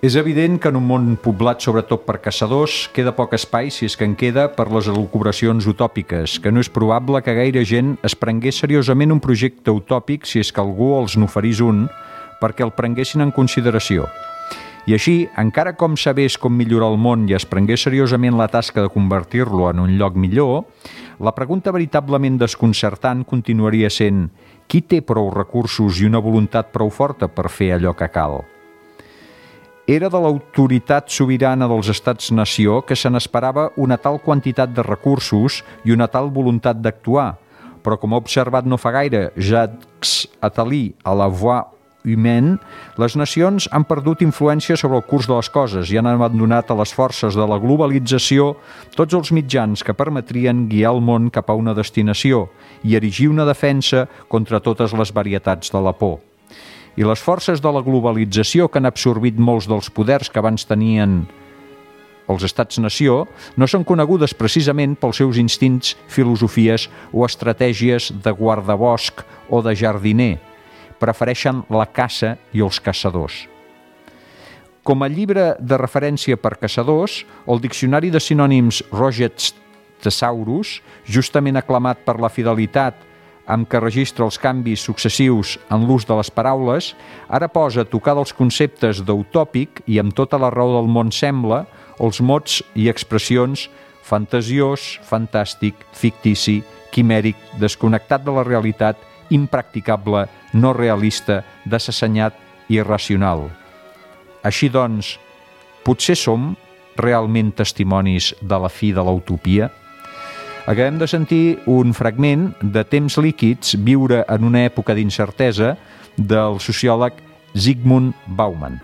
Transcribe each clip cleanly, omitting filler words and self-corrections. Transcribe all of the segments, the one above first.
És evident que en un món poblat sobretot per caçadors queda poc espai, si és que en queda, per les elucubracions utòpiques, que no és probable que gaire gent es prengués seriosament un projecte utòpic si és que algú els n'oferís un perquè el prenguessin en consideració. I així, encara com sabés com millorar el món i es prengués seriosament la tasca de convertir-lo en un lloc millor, la pregunta veritablement desconcertant continuaria sent: qui té prou recursos i una voluntat prou forta per fer allò que cal? Era de l'autoritat sobirana dels estats-nació que se n'esperava una tal quantitat de recursos i una tal voluntat d'actuar, però com ha observat no fa gaire Jacques Attali a La Voix Humaine, les nacions han perdut influència sobre el curs de les coses i han abandonat a les forces de la globalització tots els mitjans que permetrien guiar el món cap a una destinació i erigir una defensa contra totes les varietats de la por. I les forces de la globalització que han absorbit molts dels poders que abans tenien els estats-nació no són conegudes precisament pels seus instints, filosofies o estratègies de guardabosc o de jardiner. Prefereixen la caça i els caçadors. Com a llibre de referència per caçadors, el diccionari de sinònims Roget's Thesaurus, justament aclamat per la fidelitat amb què registra els canvis successius en l'ús de les paraules, ara posa a tocar dels conceptes d'utòpic i amb tota la raó del món sembla, els mots i expressions fantasiós, fantàstic, fictici, quimèric, desconnectat de la realitat, impracticable, no realista, desassenyat i irracional. Així doncs, potser som realment testimonis de la fi de l'utopia? Acabem de sentir un fragment de Temps líquids, viure en una època d'incertesa, del sociòleg Zygmunt Bauman.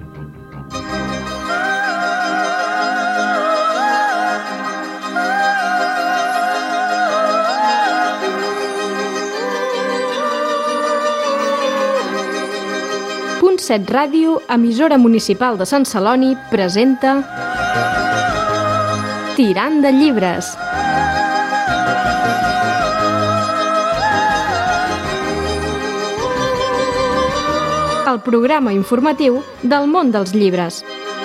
Set Ràdio, emissora municipal de Sant Celoni, presenta Tirant de llibres. El programa informatiu del món dels llibres.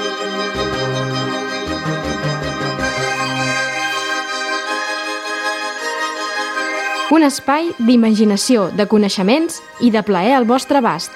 Un espai d'imaginació, de coneixements i de plaer al vostre abast.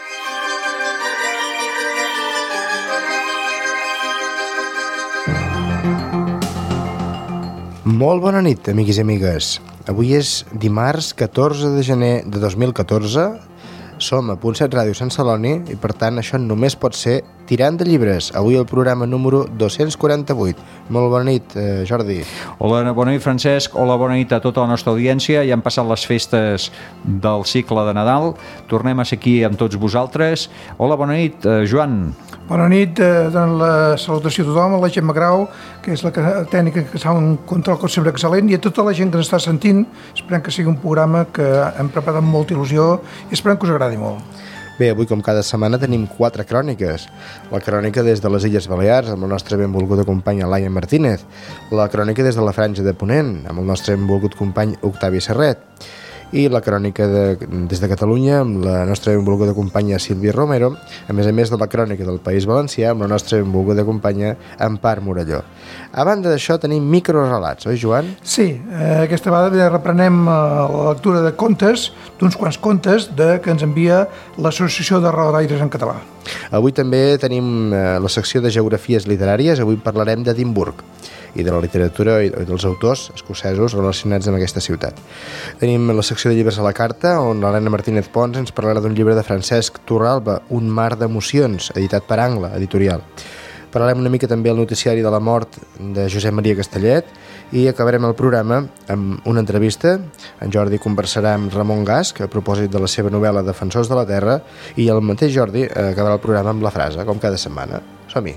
Molt bona nit, amics i amigues. Avui és dimarts 14 de gener de 2014. Som a .7 Ràdio Sant Celoni i, per tant, això només pot ser Tirant de llibres. Avui el programa número 248. Molt bona nit, Jordi. Hola, bona nit, Francesc. Hola, bona nit a tota la nostra audiència. Ja han passat les festes del cicle de Nadal. Tornem a ser aquí amb tots vosaltres. Hola, bona nit, Joan. Bona nit, donen la salutació a tothom, a la Gemma Grau, que és la tècnica que s'ha un control com sempre excel·lent, i a tota la gent que ens està sentint. Esperem que sigui un programa que hem preparat amb molta il·lusió i esperem que us agradi molt. Bé, avui, com cada setmana, tenim 4 cròniques. La crònica des de les Illes Balears, amb el nostre benvolguda company Laia Martínez. La crònica des de la Franja de Ponent, amb el nostre benvolgut company Octavi Serret. I la crònica des de Catalunya, amb la nostra benvolguda companya Sílvia Romero, a més de la crònica del País Valencià, amb la nostra benvolguda companya Empar Morelló. A banda d'això, tenim microrelats, oi, Joan? Sí, aquesta vegada reprenem la lectura de contes, d'uns quants contes que ens envia l'Associació de Relataires en Català. Avui també tenim la secció de geografies literàries. Avui parlarem d'Edimburg i de la literatura i dels autors escocesos relacionats amb aquesta ciutat. Tenim la secció de llibres a la carta, on l'Helena Martínez Pons ens parlarà d'un llibre de Francesc Torralba, Un mar d'emocions, editat per Angla Editorial. Parlarem una mica també al noticiari de la mort de Josep Maria Castellet i acabarem el programa amb una entrevista. En Jordi conversarà amb Ramon Gasch a propòsit de la seva novel·la Defensors de la Terra, i el mateix Jordi acabarà el programa amb la frase, com cada setmana. Som-hi!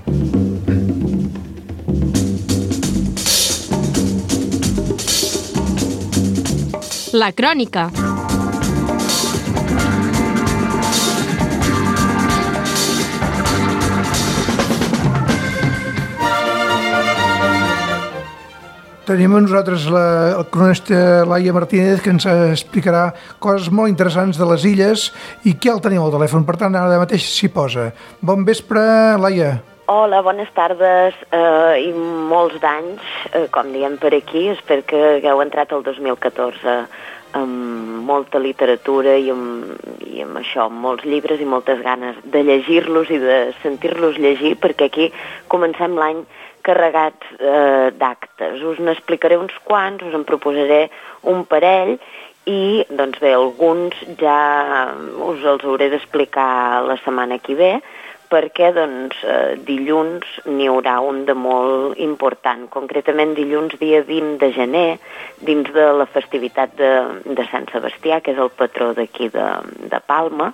La crònica. Tenim amb nosaltres la cronista Laia Martínez, que ens explicarà coses molt interessants de les illes i que el tenim al telèfon, per tant ara mateix s'hi posa. Bon vespre, Laia. Hola, bones tardes i molts d'anys, com diem per aquí. Espero que hagueu entrat el 2014 amb molta literatura i amb això, amb molts llibres i moltes ganes de llegir-los i de sentir-los llegir, perquè aquí comencem l'any carregats d'actes. Us n'explicaré uns quants, us en proposaré un parell i, doncs bé, alguns ja us els hauré d'explicar la setmana que ve, perquè doncs, dilluns n'hi haurà un de molt important. Concretament dilluns dia 20 de gener, dins de la festivitat de Sant Sebastià, que és el patró d'aquí de Palma,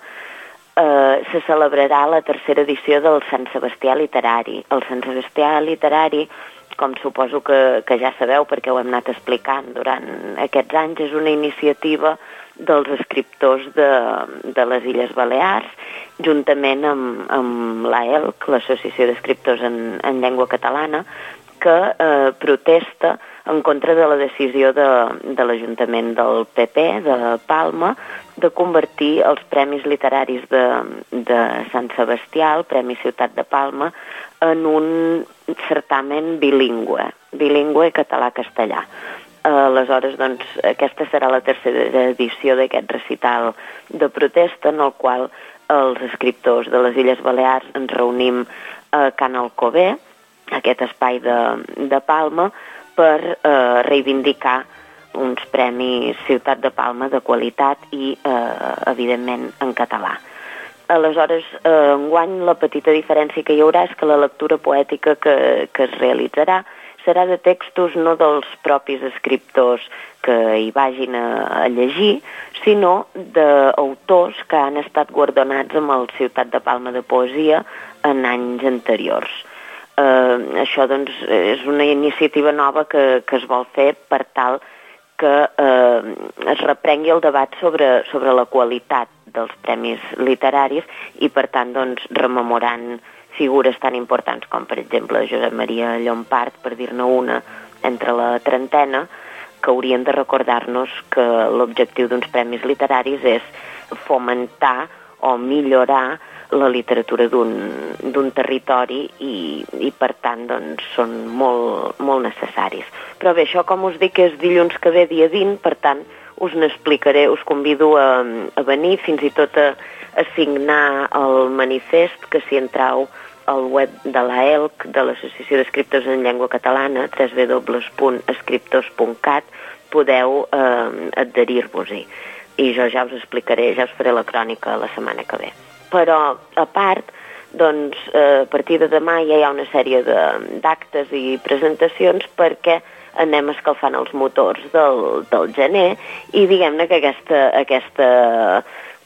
se celebrarà la tercera edició del Sant Sebastià Literari. El Sant Sebastià Literari, com suposo que ja sabeu perquè ho hem anat explicant durant aquests anys, és una iniciativa dels escriptors de les Illes Balears, juntament amb l'AELC, l'Associació d'Escriptors en Llengua Catalana, que protesta en contra de la decisió de l'Ajuntament del PP de Palma de convertir els Premis Literaris de Sant Sebastià, el Premi Ciutat de Palma, en un certamen bilingüe català-castellà. Aleshores, doncs, aquesta serà la tercera edició d'aquest recital de protesta, en el qual els escriptors de les Illes Balears ens reunim a Can Alcover, aquest espai de Palma, per reivindicar uns premis Ciutat de Palma de qualitat i, evidentment, en català. Aleshores, enguany la petita diferència que hi haurà és que la lectura poètica que es realitzarà serà de textos no dels propis escriptors que hi vagin a llegir, sinó d'autors que han estat guardonats amb el Ciutat de Palma de Poesia en anys anteriors. Això doncs, és una iniciativa nova que es vol fer per tal que es reprengui el debat sobre la qualitat dels premis literaris i, per tant, doncs, rememorant figures tan importants com, per exemple, Josep Maria Llompart, per dir-ne una, entre la trentena, que haurien de recordar-nos que l'objectiu d'uns premis literaris és fomentar o millorar la literatura d'un territori i per tant, doncs, són molt, molt necessaris. Però bé, això, com us dic, és dilluns que ve, dia 20, per tant, us n'explicaré, us convido a venir, fins i tot a signar el manifest, que si entreu al web de l'AELC, de l'Associació d'Escriptors en Llengua Catalana, www.escriptors.cat, podeu adherir-vos-hi. I jo ja us explicaré, ja us faré la crònica la setmana que ve. Però, a part, doncs, a partir de demà ja hi ha una sèrie d'actes i presentacions perquè anem escalfant els motors del gener i diguem-ne que aquesta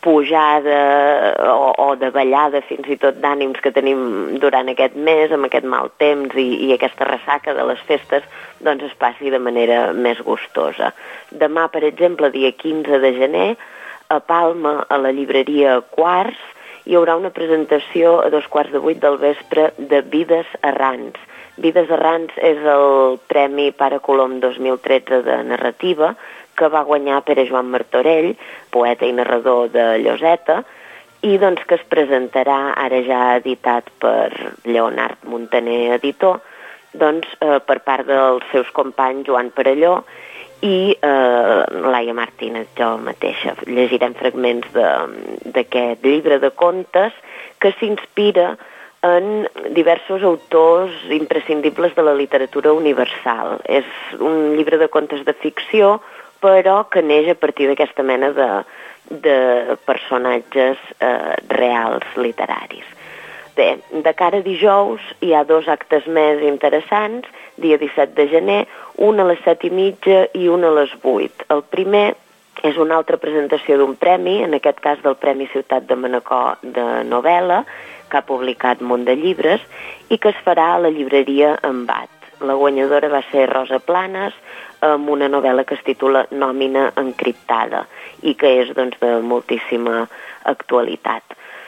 pujada o de ballada fins i tot d'ànims que tenim durant aquest mes, amb aquest mal temps i aquesta ressaca de les festes, doncs es passi de manera més gustosa. Demà, per exemple, dia 15 de gener, a Palma, a la llibreria Quarts, hi haurà una presentació a 7:15 del vespre de Vides Errants. Vides Errants és el Premi Pare Colom 2013 de narrativa que va guanyar Pere Joan Martorell, poeta i narrador de Lloseta, i doncs que es presentarà, ara ja editat per Lleonard Montaner, editor, doncs per part dels seus companys Joan Perelló i Laia Martínez, jo mateixa. Llegirem fragments d'aquest llibre de contes que s'inspira en diversos autors imprescindibles de la literatura universal. És un llibre de contes de ficció, però que neix a partir d'aquesta mena de personatges reals literaris. Bé, de cara a dijous hi ha 2 actes més interessants, dia 17 de gener, un a les 7:30 i un a les 8. El primer és una altra presentació d'un premi, en aquest cas del Premi Ciutat de Manacor de novel·la, que ha publicat Mont de Llibres, i que es farà a la llibreria Embat. La guanyadora va ser Rosa Planes, amb una novel·la que es titula Nòmina encriptada, i que és, doncs, de moltíssima actualitat.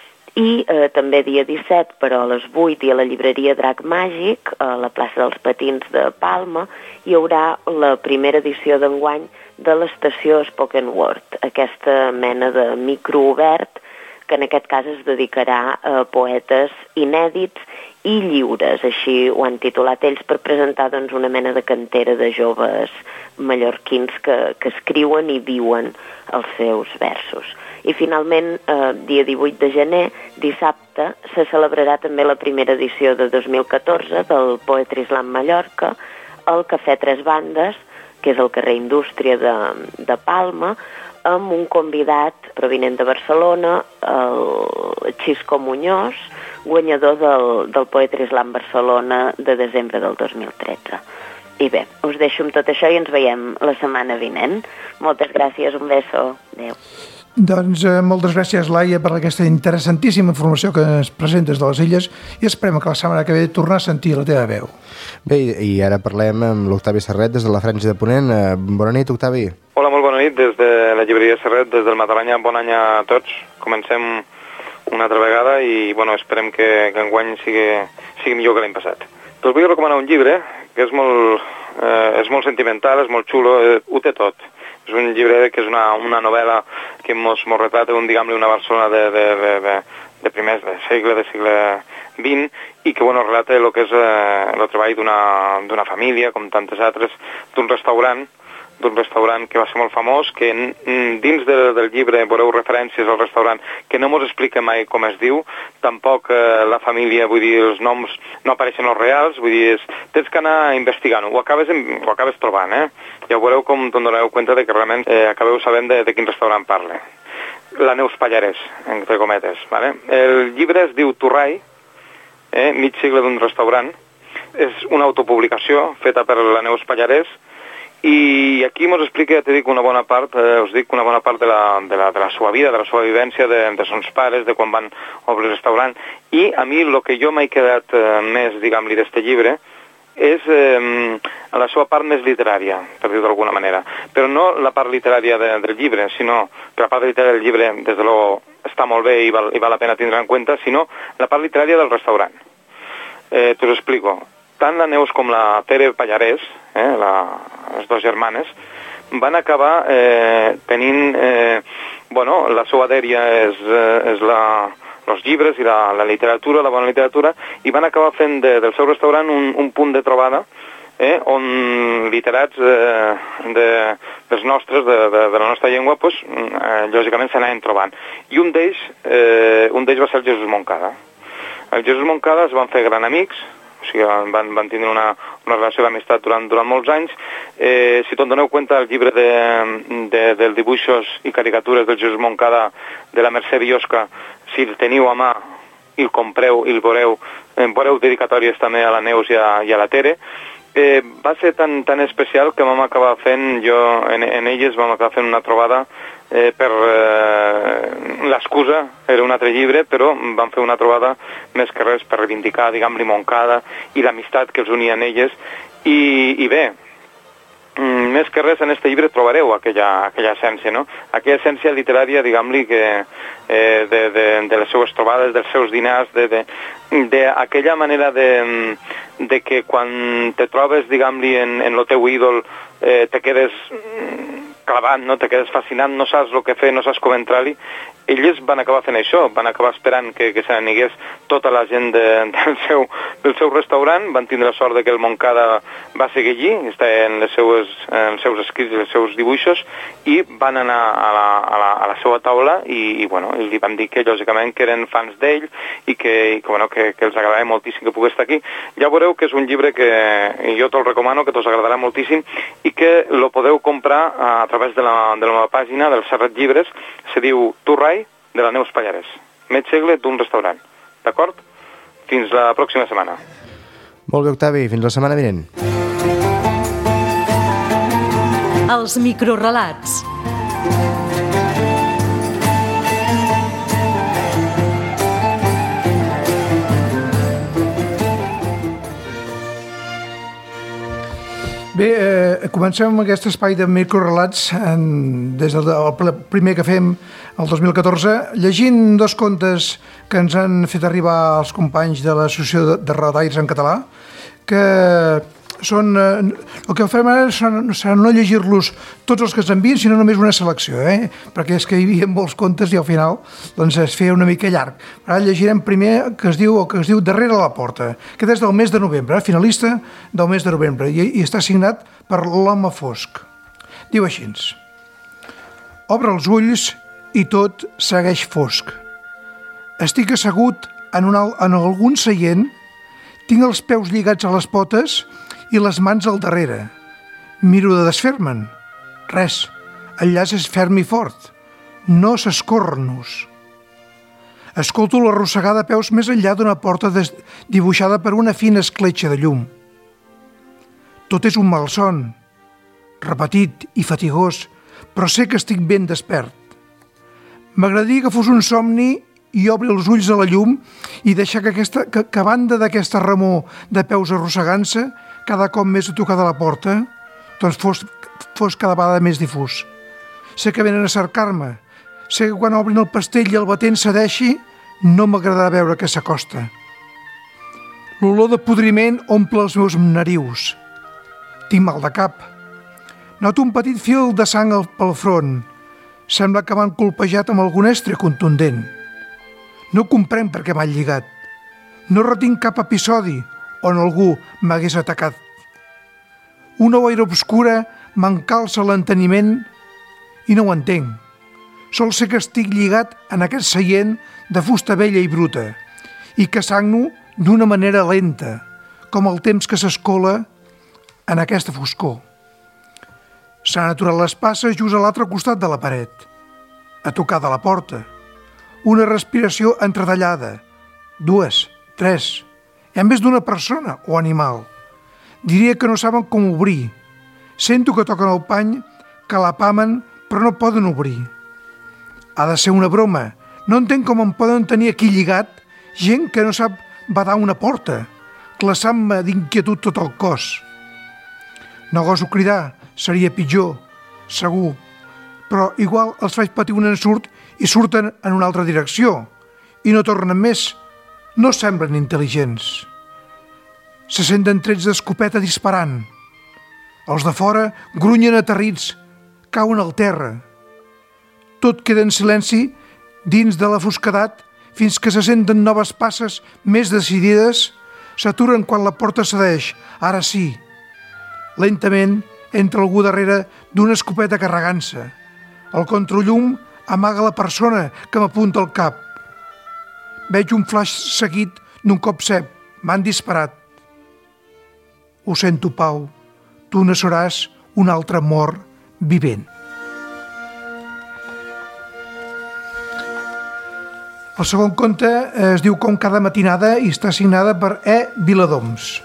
I també dia 17, però a les 8 i a la llibreria Drac Màgic, a la plaça dels Patins de Palma, hi haurà la primera edició d'enguany de l'estació Spoken Word, aquesta mena de micro obert que en aquest cas es dedicarà a poetes inèdits i lliures, així ho han titulat ells, per presentar doncs, una mena de cantera de joves mallorquins que escriuen i viuen els seus versos. I finalment, dia 18 de gener, dissabte, se celebrarà també la primera edició de 2014 del Poetry Slam Mallorca al Cafè Tres Bandes, que és al carrer Indústria de Palma, amb un convidat provinent de Barcelona, el Xisco Muñoz, guanyador del Poetry Slam Barcelona de desembre del 2013. I bé, us deixo amb tot això i ens veiem la setmana vinent. Moltes gràcies, un beso. Adéu. Doncs moltes gràcies, Laia, per aquesta interessantíssima informació que ens presentes de les Illes i esperem que la setmana que ve tornar a sentir la teva veu. Bé, i ara parlem amb l'Octavi Serret des de la Franja de Ponent. Bona nit, Octavi. Hola, molt bona nit des de la llibreria Serret, des del Mataranya. Bon any a tots. Comencem una altra vegada i bueno, esperem que enguany sigui millor que l'any passat. Us vull recomanar un llibre que és molt sentimental, és molt xulo, ho té tot. És un llibre que és una novel·la que mos retrata una Barcelona de primers de segle XX, i que relata el que és el treball d'una família, com tantes altres, d'un restaurant que va ser molt famós, que dins del llibre veureu referències al restaurant que no mos explica mai com es diu, tampoc la família, vull dir, els noms no apareixen els reals, vull dir, tens que anar investigant-ho, ho acabes trobant, Ja ho veureu com te'n donareu compte de que realment acabeu sabent de quin restaurant parla. La Neus Pallarès, entre cometes, vale? El llibre es diu Torrai, mig segle d'un restaurant, és una autopublicació feta per la Neus Pallarès, i aquí mos explica, us dic una bona part de la seva vida, de la seva vivència, de sons pares, de quan van obrir el restaurant, i a mi el que jo m'he quedat més, diguem-li, d'este llibre, és la seva part més literària, per dir-ho d'alguna manera. Però no la part literària del llibre, sinó que la part literària del llibre, des de l'o, està molt bé i val la pena tindre en compte, sinó la part literària del restaurant. T'ho explico. Tant la Neus com la Tere Pallarès, les dues germanes, van acabar tenint... la seva dèria és els llibres i la literatura, la bona literatura, i van acabar fent del seu restaurant un punt de trobada on literats dels nostres, de la nostra llengua, lògicament s'anaven trobant. I un d'ells va ser el Jesús Moncada. El Jesús Moncada es van fer gran amics, o sigui, van tindre una relació d'amistat durant molts anys. Si te'n doneu compte, el llibre dels dibuixos i caricatures del Jesús Moncada de la Mercè Biosca, si el teniu a mà i el compreu i el veureu dedicatòries també a la Neus i a la Tere, va ser tan especial que vam acabar fent, en elles vam acabar fent una trobada per l'excusa, era un altre llibre, però vam fer una trobada més que res per reivindicar, diguem-li, Moncada i l'amistat que els unia en elles, i bé, més que res en aquest llibre trobareu aquella essència, no? Aquella essència literària, diguem-li, de les seues trobades, dels seus dinars, d'aquella manera de que quan te trobes, diguem-li, en el teu ídol, te quedes clavat, no? Te quedes fascinat, no saps el que fer, no saps com entrar-hi. Elles van acabar fent això, van acabar esperant que se n'anigués tota la gent del seu restaurant, van tindre la sort que el Moncada va seguir allí, està en els seus escrits i els seus dibuixos, i van anar a la seva taula i li van dir que lògicament que eren fans d'ell i que els agradava moltíssim que pogués estar aquí. Ja veureu que és un llibre que jo te'l recomano, que t'us agradarà moltíssim i que lo podeu comprar a través de la meva pàgina del Serret Llibres. Se diu Torrai, de la Neus Pallarès, mig segle d'un restaurant. D'acord? Fins la pròxima setmana. Molt bé, Octavi, fins la setmana vinent. Els microrelats. Bé, comencem amb aquest espai de microrelats des del primer que fem el 2014, llegint dos contes que ens han fet arribar els companys de l'Associació de Relataires en Català, que el que farem ara serà no llegir-los tots els que ens envien, sinó només una selecció, perquè és que hi havia molts contes i al final doncs, es feia una mica llarg. Ara llegirem primer el que es diu Darrere la porta, que és del mes de novembre, finalista del mes de novembre, i està signat per l'Home Fosc. Diu així: obre els ulls i tot segueix fosc. Estic assegut en algun seient, tinc els peus lligats a les potes i les mans al darrere. Miro de desfer-me'n. Res, el llaç és ferm i fort. No s'escorren-nos. Escolto l'arrossegada de peus més enllà d'una porta dibuixada per una fina escletxa de llum. Tot és un malson, repetit i fatigós, però sé que estic ben despert. M'agradaria que fos un somni i obri els ulls a la llum i deixar que a banda d'aquesta remor de peus arrossegant-se, cada cop més a tocar de la porta, doncs fos cada vegada més difús. Sé que venen a cercar-me. Sé que quan obrin el pastell i el batent cedeixi, no m'agradarà veure que s'acosta. L'olor de podriment omple els meus narius. Tinc mal de cap. Noto un petit fil de sang pel front. Sembla que m'han colpejat amb algun estre contundent. No comprenc per què m'han lligat. No retinc cap episodi on algú m'hagués atacat. Una boira obscura m'encalça l'enteniment i no ho entenc. Sol ser que estic lligat en aquest seient de fusta vella i bruta i que sagno d'una manera lenta, com el temps que s'escola en aquesta foscor. S'han aturat les passes just a l'altre costat de la paret, a tocar de la porta. Una respiració entretallada, 2, 3, hi ha més d'una persona o animal. Diria que no saben com obrir. Sento que toquen el pany, que l'apamen, però no poden obrir. Ha de ser una broma. No entenc com em poden tenir aquí lligat gent que no sap badar una porta, glaçant-me d'inquietud tot el cos. No goso cridar, seria pitjor, segur, però igual els faig patir un ensurt i surten en una altra direcció i no tornen més. No semblen intel·ligents. Se senten trets d'escopeta disparant. Els de fora grunyen aterrits, cauen al terra. Tot queda en silenci dins de la fosquedat fins que se senten noves passes més decidides, s'aturen quan la porta cedeix. Ara sí. Lentament entra algú darrere d'una escopeta carregant-se. El contrallum amaga la persona que m'apunta al cap. Veig un flaix seguit d'un cop cep. M'han disparat. Ho sento, Pau. Tu no seràs un altre mort vivent. El segon conte es diu Com cada matinada i està signada per E. Viladoms.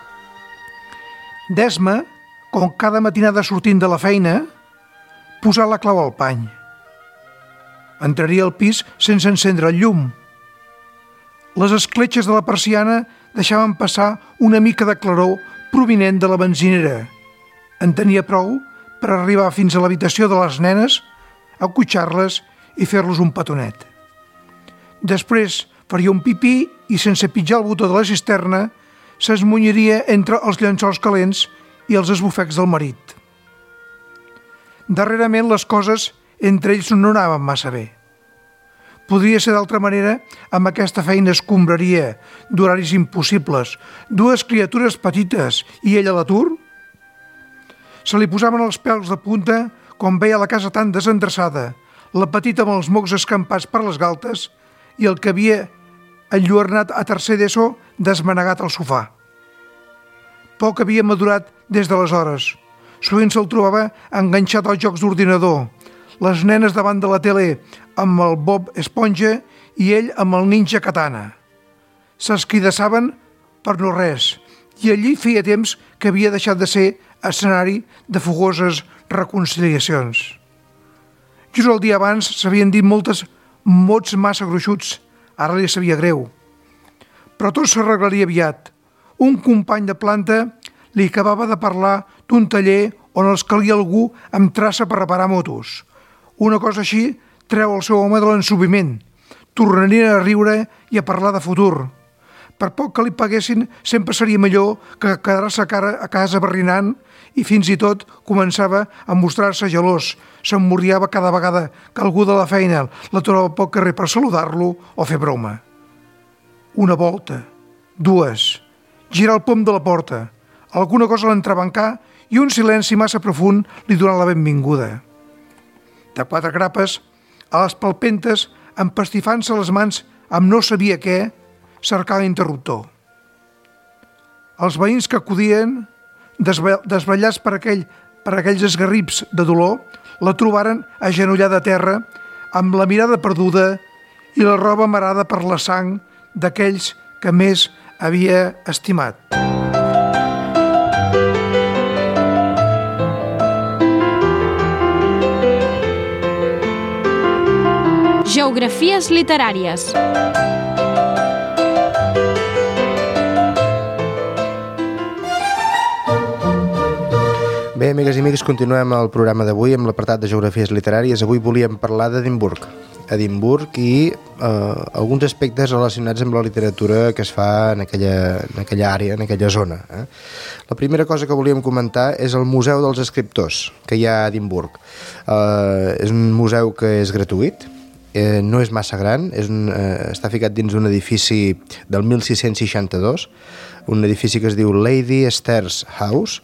Des-me, com cada matinada sortint de la feina, posar la clau al pany. Entraria al pis sense encendre el llum. Les escletxes de la persiana deixaven passar una mica de claror provinent de la benzinera. En tenia prou per arribar fins a l'habitació de les nenes, acotxar-les i fer-los un petonet. Després faria un pipí i, sense pitjar el botó de la cisterna, s'esmunyaria entre els llençols calents i els esbufecs del marit. Darrerament les coses entre ells no anaven massa bé. Podria ser d'altra manera amb aquesta feina escombraria d'horaris impossibles, dues criatures petites i ell a l'atur? Se li posaven els pèls de punta quan veia la casa tan desendreçada, la petita amb els mocs escampats per les galtes i el que havia enlluernat a tercer d'ESO desmanegat al sofà. Poc havia madurat des d'aleshores. Sovint se'l trobava enganxat als jocs d'ordinador, les nenes davant de la tele amb el Bob Esponja i ell amb el Ninja Katana. S'esquidassaven per no res i allí feia temps que havia deixat de ser escenari de fogoses reconciliacions. Just el dia abans s'havien dit moltes mots massa gruixuts, ara li sabia greu. Però tot s'arreglaria aviat. Un company de planta li acabava de parlar d'un taller on els calia algú amb traça per reparar motos. Una cosa així treu el seu home de l'ensubiment. Tornarien a riure i a parlar de futur. Per poc que li paguessin, sempre seria millor que quedar-se a casa barrinant, i fins i tot començava a mostrar-se gelós. S'emmorriava cada vegada que algú de la feina l'aturava pel carrer per saludar-lo o fer broma. Una volta, dues, girar el pom de la porta, alguna cosa l'entrebancar i un silenci massa profund li donà la benvinguda. De 4 grapes, a les palpentes, empastifant-se les mans amb no sabia què, cercar l'interruptor. Els veïns que acudien, desvetllats per aquells esgarrips de dolor, la trobaren agenollada a terra, amb la mirada perduda i la roba amarada per la sang d'aquells que més havia estimat. Geografies literàries. Bé, amigues i amics, continuem el programa d'avui amb l'apartat de Geografies literàries. Avui volíem parlar d'Edimburg. Edimburg i alguns aspectes relacionats amb la literatura que es fa en aquella àrea, en aquella zona. La primera cosa que volíem comentar és el Museu dels Escriptors que hi ha a Edimburg. És un museu que és gratuït, no és massa gran, està ficat dins un edifici del 1662, un edifici que es diu Lady Esther's House,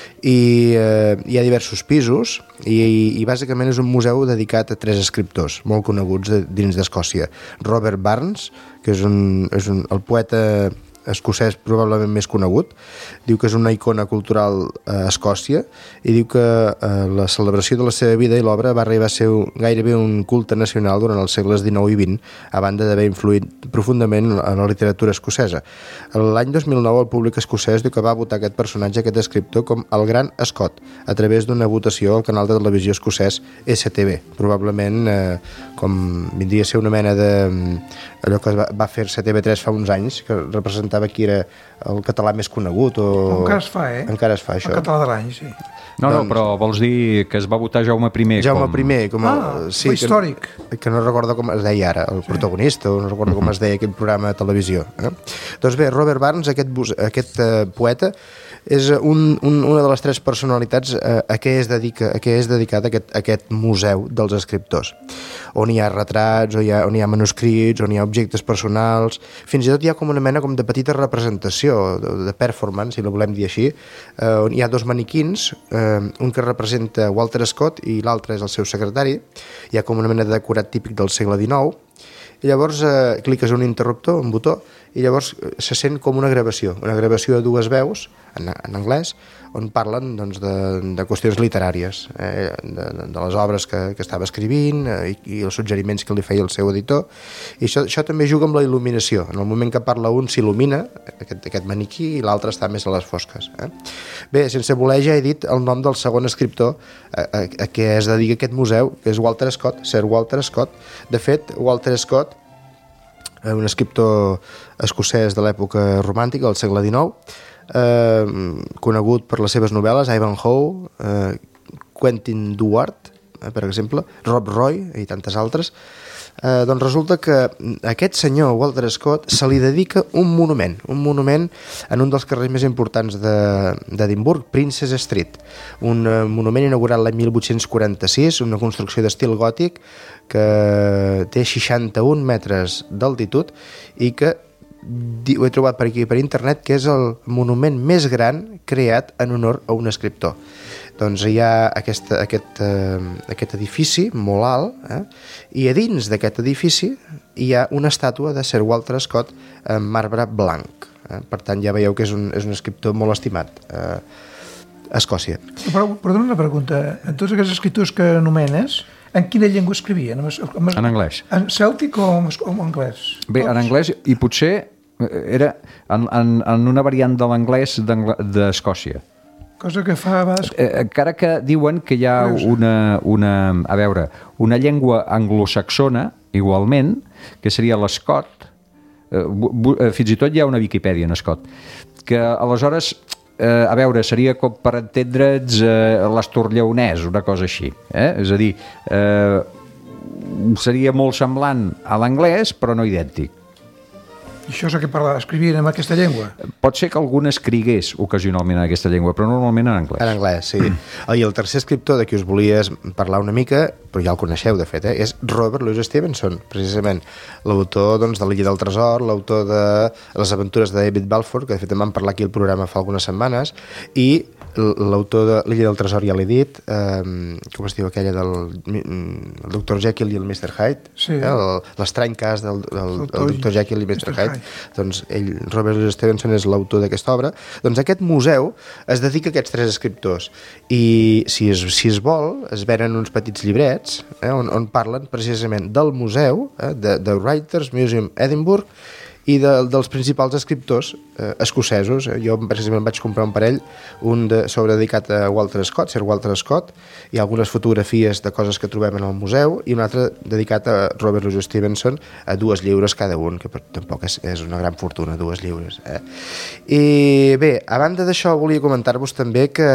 i hi ha diversos pisos i bàsicament és un museu dedicat a 3 escriptors molt coneguts dins d'Escòcia. Robert Burns, que és el poeta escocès probablement més conegut, diu que és una icona cultural a Escòcia i diu que la celebració de la seva vida i l'obra va arribar a ser gairebé un culte nacional durant els segles XIX i XX, a banda d'haver influït profundament en la literatura escocesa. L'any 2009 el públic escocès diu que va votar aquest personatge, aquest escriptor, com el Gran Scott, a través d'una votació al canal de televisió escocès STV. Probablement com vindria a ser una mena de allò que va fer TV3 fa uns anys, que representava qui era el català més conegut. Encara es fa, Encara es fa, això. El català de l'any, sí. No, però vols dir que es va votar Jaume I? Jaume I, com sí, històric. Que no recordo com es deia ara, el protagonista, o no recordo com es deia aquell programa de televisió. Doncs bé, Robert Burns, aquest poeta, és una de les 3 personalitats a què és dedicat aquest museu dels escriptors, on hi ha retrats, on hi ha manuscrits, on hi ha objectes personals, fins i tot hi ha com una mena de petita representació, de performance, si la volem dir així, on hi ha 2 maniquins, un que representa Walter Scott i l'altre és el seu secretari, hi ha com una mena de decorat típic del segle XIX, i llavors cliques un interruptor, un botó, i llavors se sent com una gravació a 2 veus, en anglès, on parlen doncs, de qüestions literàries, de les obres que estava escrivint i els suggeriments que li feia el seu editor. I això també juga amb la il·luminació. En el moment que parla un s'il·lumina, aquest maniquí, i l'altre està més a les fosques. Bé, sense voler ja he dit el nom del segon escriptor a què es dedica aquest museu, que és Walter Scott, Sir Walter Scott. De fet, Walter Scott, un escriptor escocès de l'època romàntica, del segle XIX, conegut per les seves novel·les, Ivanhoe, Quentin Duarte, per exemple, Rob Roy i tantes altres. Doncs resulta que a aquest senyor Walter Scott se li dedica un monument en un dels carrers més importants d'Edimburg, Princess Street, un monument inaugurat l'any 1846, una construcció d'estil gòtic que té 61 metres d'altitud i que ho he trobat per aquí per internet, que és el monument més gran creat en honor a un escriptor. Doncs hi ha aquest edifici molt alt, i a dins d'aquest edifici hi ha una estàtua de Sir Walter Scott en marbre blanc. Per tant, ja veieu que és un escriptor molt estimat a Escòcia. Perdona una pregunta. En tots aquests escriptors que anomenes, en quina llengua escrivien? En anglès. En cèltic o en anglès? Bé, en anglès, i potser era en una variant de l'anglès d'Escòcia. Cosa que fa... Encara que diuen que hi ha una llengua anglosaxona, igualment, que seria l'Scot. Fins i tot hi ha una Viquipèdia en Scott, que aleshores, seria com per entendre'ns l'estorllaonès, una cosa així. És a dir, seria molt semblant a l'anglès, però no idèntic. I això és el que escrivien en aquesta llengua? Pot ser que algun escrigués ocasionalment en aquesta llengua, però normalment en anglès. En anglès, sí. I el tercer escriptor de qui us volies parlar una mica, però ja el coneixeu, de fet, és Robert Louis Stevenson, precisament l'autor de l'Illa del Tresor, l'autor de Les aventures de David Balfour, que de fet en vam parlar aquí al programa fa algunes setmanes, i l'autor de l'Illa del Tresor, ja l'he dit, com es diu aquella del Dr. Jekyll i el Mr. Hyde, sí. L'estrany cas del Dr. Jekyll i Mr. Hyde. Doncs Robert Louis Stevenson és l'autor d'aquesta obra. Doncs aquest museu es dedica a aquests tres escriptors i si es vol es venen uns petits llibrets on parlen precisament del museu de Writers Museum Edinburgh i dels principals escriptors escocesos. Jo precisament vaig comprar un parell, un sobre dedicat a Walter Scott, Sir Walter Scott, i algunes fotografies de coses que trobem en el museu, i un altre dedicat a Robert Louis Stevenson, a 2 lliures cada un, que tampoc és una gran fortuna, 2 lliures. I bé, a banda d'això volia comentar-vos també que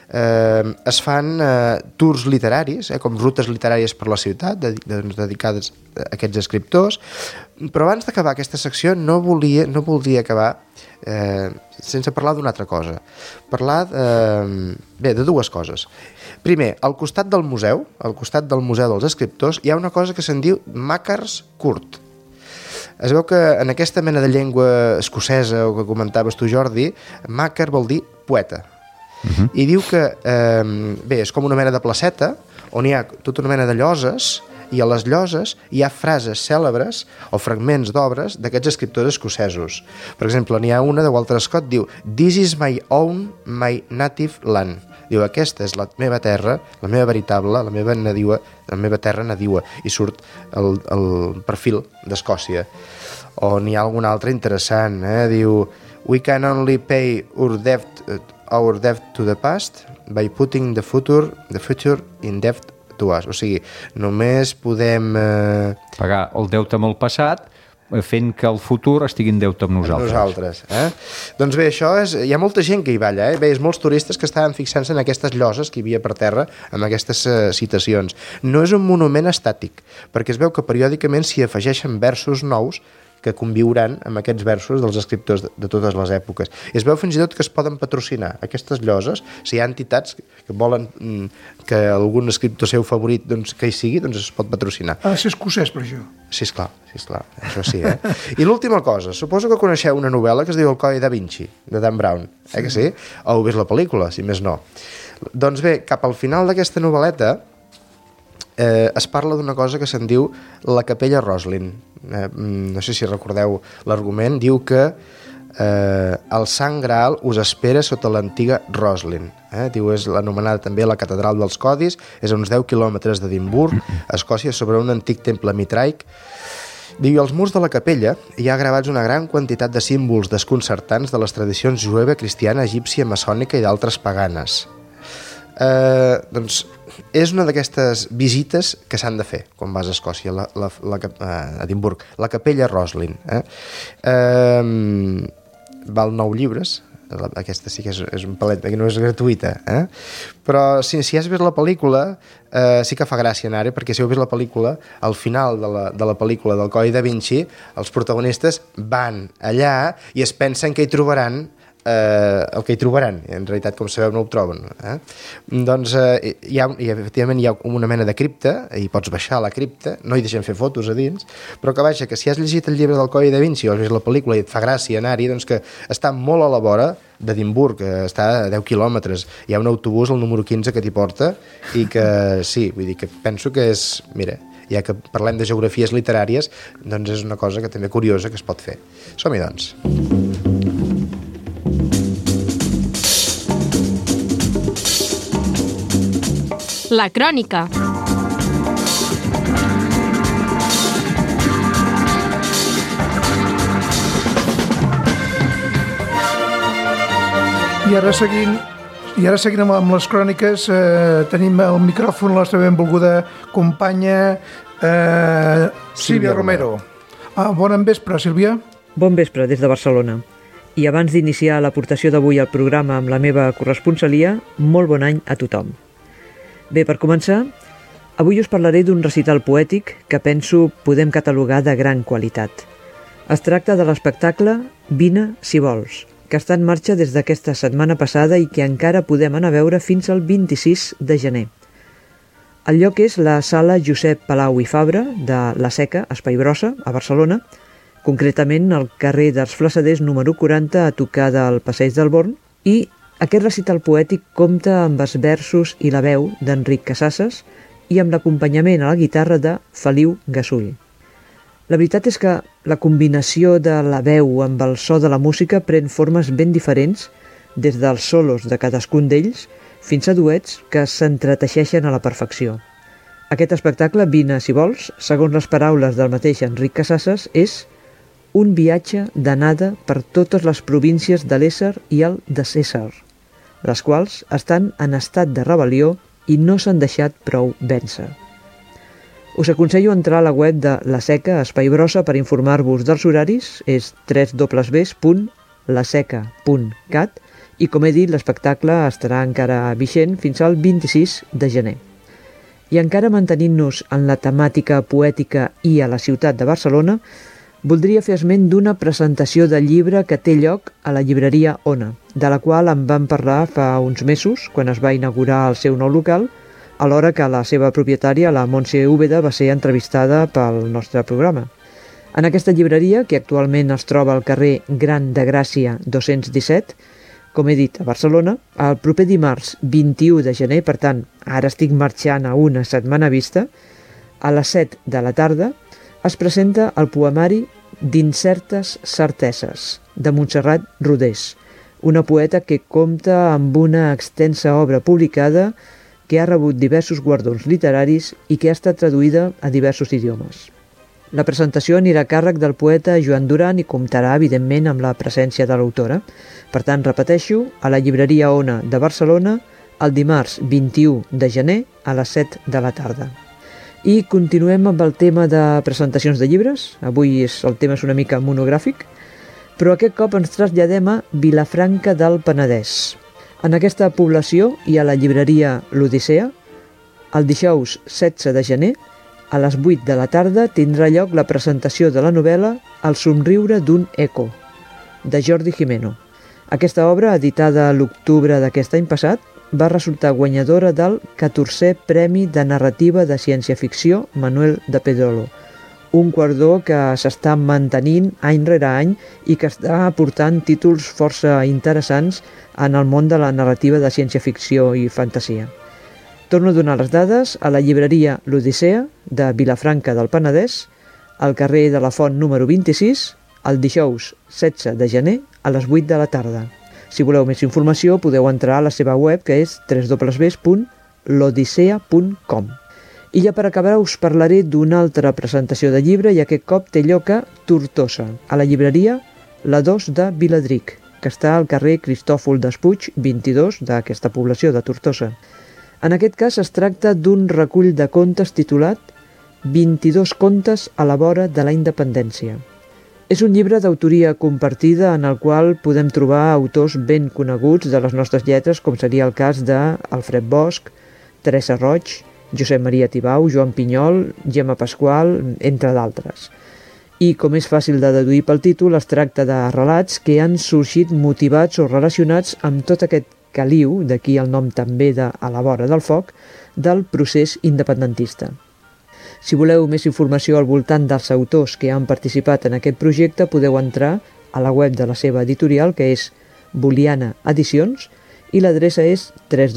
es fan tours literaris, com rutes literàries per la ciutat, dedicades a aquests escriptors, però abans d'acabar aquesta secció no voldria acabar sense parlar d'una altra cosa. Parlar de 2 coses. Primer, al costat del museu dels escriptors, hi ha una cosa que se'n diu Macar's Court. Es veu que en aquesta mena de llengua escocesa, o que comentaves tu, Jordi, Macar vol dir poeta. I diu que és com una mena de placeta on hi ha tota una mena de lloses, i a les lloses hi ha frases cèlebres o fragments d'obres d'aquests escriptors escocesos. Per exemple, n'hi ha una de Walter Scott, diu "This is my own, my native land". Diu, aquesta és la meva terra, la meva veritable, la meva terra nadiua, i surt el perfil d'Escòcia. O n'hi ha alguna altra interessant, diu "We can only pay our debt to the past by putting the future in debt to us". O sigui, només podem pagar el deute amb el passat fent que el futur estigui en deute amb nosaltres. Doncs bé, això hi ha molta gent que hi balla, veus molts turistes que estaven fixant-se en aquestes lloses que hi havia per terra amb aquestes citacions. No és un monument estàtic, perquè es veu que periòdicament s'hi afegeixen versos nous que conviuran amb aquests versos dels escriptors de totes les èpoques. I es veu fins i tot que es poden patrocinar aquestes lloses, si hi ha entitats que volen que algun escriptor seu favorit que hi sigui, doncs es pot patrocinar. Ha de ser escocès, per això. Sí, esclar, això sí, I l'última cosa, suposo que coneixeu una novel·la que es diu El Codi da Vinci, de Dan Brown, que sí? O heu vist la pel·lícula, si més no. Doncs bé, cap al final d'aquesta novel·leta es parla d'una cosa que se'n diu la Capella Roslin. No sé si recordeu l'argument, diu que el Sant Graal us espera sota l'antiga Roslin. Diu, és anomenada també la Catedral dels Codis, és a uns 10 quilòmetres d'Edimburg, a Escòcia, sobre un antic temple mitraic. Diu, als murs de la capella hi ha gravats una gran quantitat de símbols desconcertants de les tradicions jueva, cristiana, egípcia, maçònica i d'altres paganes. Doncs és una d'aquestes visites que s'han de fer quan vas a Escòcia, a Edimburg, la Capella Roslin. Val 9 lliures, aquesta sí que és un palet, perquè no és gratuïta, però si has vist la pel·lícula sí que fa gràcia anar-hi, perquè si heu vist la pel·lícula, al final de la pel·lícula del Codi da Vinci, els protagonistes van allà i es pensen que hi trobaran el que hi trobaran, en realitat, com sabeu, no ho troben. Doncs efectivament hi ha una mena de cripta, i pots baixar a la cripta, no hi deixen fer fotos a dins, però que vaja, que si has llegit el llibre del Codi da Vinci o has vist la pel·lícula i et fa gràcia anar-hi, doncs que està molt a la vora d'Edimburg, que està a 10 quilòmetres. Hi ha un autobús, el número 15, que t'hi porta, i que sí, vull dir que penso que és, mira, ja que parlem de geografies literàries, doncs és una cosa que també curiosa que es pot fer. Som-hi, doncs. La crònica. I ara seguint amb les cròniques, tenim al micròfon la nostra benvolguda companya Sílvia Romero. Bon vespre, Sílvia. Bon vespre, des de Barcelona. I abans d'iniciar l'aportació d'avui al programa amb la meva corresponsalia, molt bon any a tothom. Bé, per començar, avui us parlaré d'un recital poètic que penso podem catalogar de gran qualitat. Es tracta de l'espectacle Vine si vols, que està en marxa des d'aquesta setmana passada i que encara podem anar a veure fins al 26 de gener. El lloc és la sala Josep Palau i Fabra de La Seca, Espai Brossa, a Barcelona, concretament al carrer dels Flassaders número 40 a tocar del Passeig del Born, i aquest recital poètic compta amb els versos i la veu d'Enric Casasses i amb l'acompanyament a la guitarra de Feliu Gasull. La veritat és que la combinació de la veu amb el so de la música pren formes ben diferents, des dels solos de cadascun d'ells fins a duets que s'entreteixeixen a la perfecció. Aquest espectacle, Vine si vols, segons les paraules del mateix Enric Casasses, és un viatge d'anada per totes les províncies de l'ésser i el desésser, les quals estan en estat de rebel·lió i no s'han deixat prou vèncer. Us aconsello entrar a la web de La Seca, Espai Brossa, per informar-vos dels horaris, és www.laseca.cat, i com he dit, l'espectacle estarà encara vigent fins al 26 de gener. I encara mantenint-nos en la temàtica poètica i a la ciutat de Barcelona, voldria fer esment d'una presentació de llibre que té lloc a la llibreria Ona, de la qual en vam parlar fa uns mesos, quan es va inaugurar el seu nou local, alhora que la seva propietària, la Montse Úbeda, va ser entrevistada pel nostre programa. En aquesta llibreria, que actualment es troba al carrer Gran de Gràcia 217, com he dit, a Barcelona, el proper dimarts 21 de gener, per tant, ara estic marxant a una setmana vista, a les 7 de la tarda, es presenta el poemari d'Incertes certeses, de Montserrat Rodés, una poeta que compta amb una extensa obra publicada que ha rebut diversos guardons literaris i que ha estat traduïda a diversos idiomes. La presentació anirà a càrrec del poeta Joan Duran i comptarà, evidentment, amb la presència de l'autora. Per tant, repeteixo, a la llibreria Ona de Barcelona, el dimarts 21 de gener a les 7 de la tarda. I continuem amb el tema de presentacions de llibres. Avui el tema és una mica monogràfic, però aquest cop ens traslladem a Vilafranca del Penedès. En aquesta població i a la llibreria L'Odissea, el dijous 16 de gener, a les 8 de la tarda tindrà lloc la presentació de la novel·la El somriure d'un eco, de Jordi Gimeno. Aquesta obra, editada a l'octubre d'aquest any passat, va resultar guanyadora del 14è Premi de Narrativa de Ciència-Ficció Manuel de Pedrolo, un guardó que s'està mantenint any rere any i que està aportant títols força interessants en el món de la narrativa de ciència-ficció i fantasia. Torno a donar les dades a la llibreria L'Odissea de Vilafranca del Penedès, al carrer de la Font número 26, el dijous 16 de gener a les 8 de la tarda. Si voleu més informació podeu entrar a la seva web, que és www.lodissea.com. I ja per acabar us parlaré d'una altra presentació de llibre i aquest cop té lloc a Tortosa, a la llibreria La 2 de Viladric, que està al carrer Cristòfol Despuig 22 d'aquesta població de Tortosa. En aquest cas es tracta d'un recull de contes titulat 22 contes a la vora de la independència. És un llibre d'autoria compartida en el qual podem trobar autors ben coneguts de les nostres lletres, com seria el cas d'Alfred Bosch, Teresa Roig, Josep Maria Tibau, Joan Pinyol, Gemma Pasqual, entre d'altres. I, com és fàcil de deduir pel títol, es tracta de relats que han sorgit motivats o relacionats amb tot aquest caliu, d'aquí el nom també de A la vora del foc, del procés independentista. Si voleu més informació al voltant dels autors que han participat en aquest projecte, podeu entrar a la web de la seva editorial, que és Boliana Edicions, i l'adreça és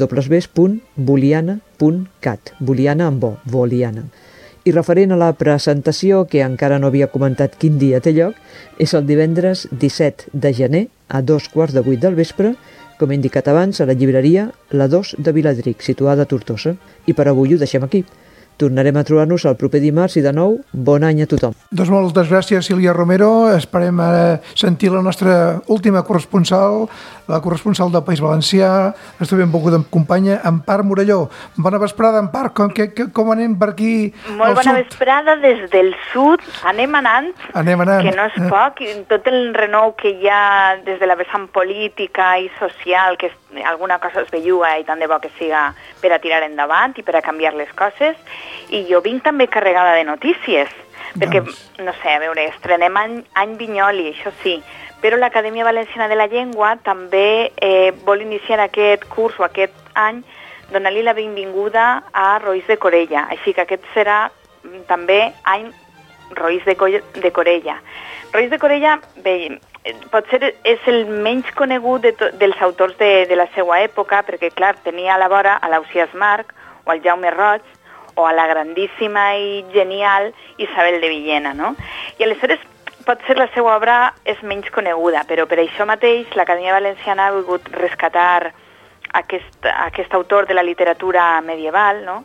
www.boliana.cat, Boliana amb O, Boliana. I referent a la presentació, que encara no havia comentat quin dia té lloc, és el divendres 17 de gener a 2:15 del vespre, com he indicat abans, a la llibreria La 2 de Viladric, situada a Tortosa. I per avui ho deixem aquí. Tornarem a trobar-nos el proper dimarts i de nou, bon any a tothom. Doncs moltes gràcies, Sílvia Romero. Esperem sentir la nostra última corresponsal, la corresponsal del País Valencià. Estic benvolguda companya, Empar Morelló. Bona vesprada, Empar. Com anem per aquí Molt bona vesprada des del sud. Anem anant, que no és poc. Tot el renou que hi ha des de la vessant política i social, que alguna cosa es belluga i tant de bo que siga per a tirar endavant i per a canviar les coses. I jo vinc també carregada de notícies. perquè, no sé, a veure, estrenem any Vinyoli, això sí, però l'Acadèmia Valenciana de la Llengua també vol iniciar aquest curs o aquest any donant-li la benvinguda a Roís de Corella, així que aquest serà també any Roís de Corella. Roís de Corella, bé, potser és el menys conegut dels autors de la seva època, perquè, clar, tenia a la vora a l'Ausiàs Marc o al Jaume Roig o a la grandíssima i genial Isabel de Villena, no? I aleshores potser la seva obra és menys coneguda, però per això mateix l'Acadèmia Valenciana ha volgut rescatar aquest autor de la literatura medieval, no?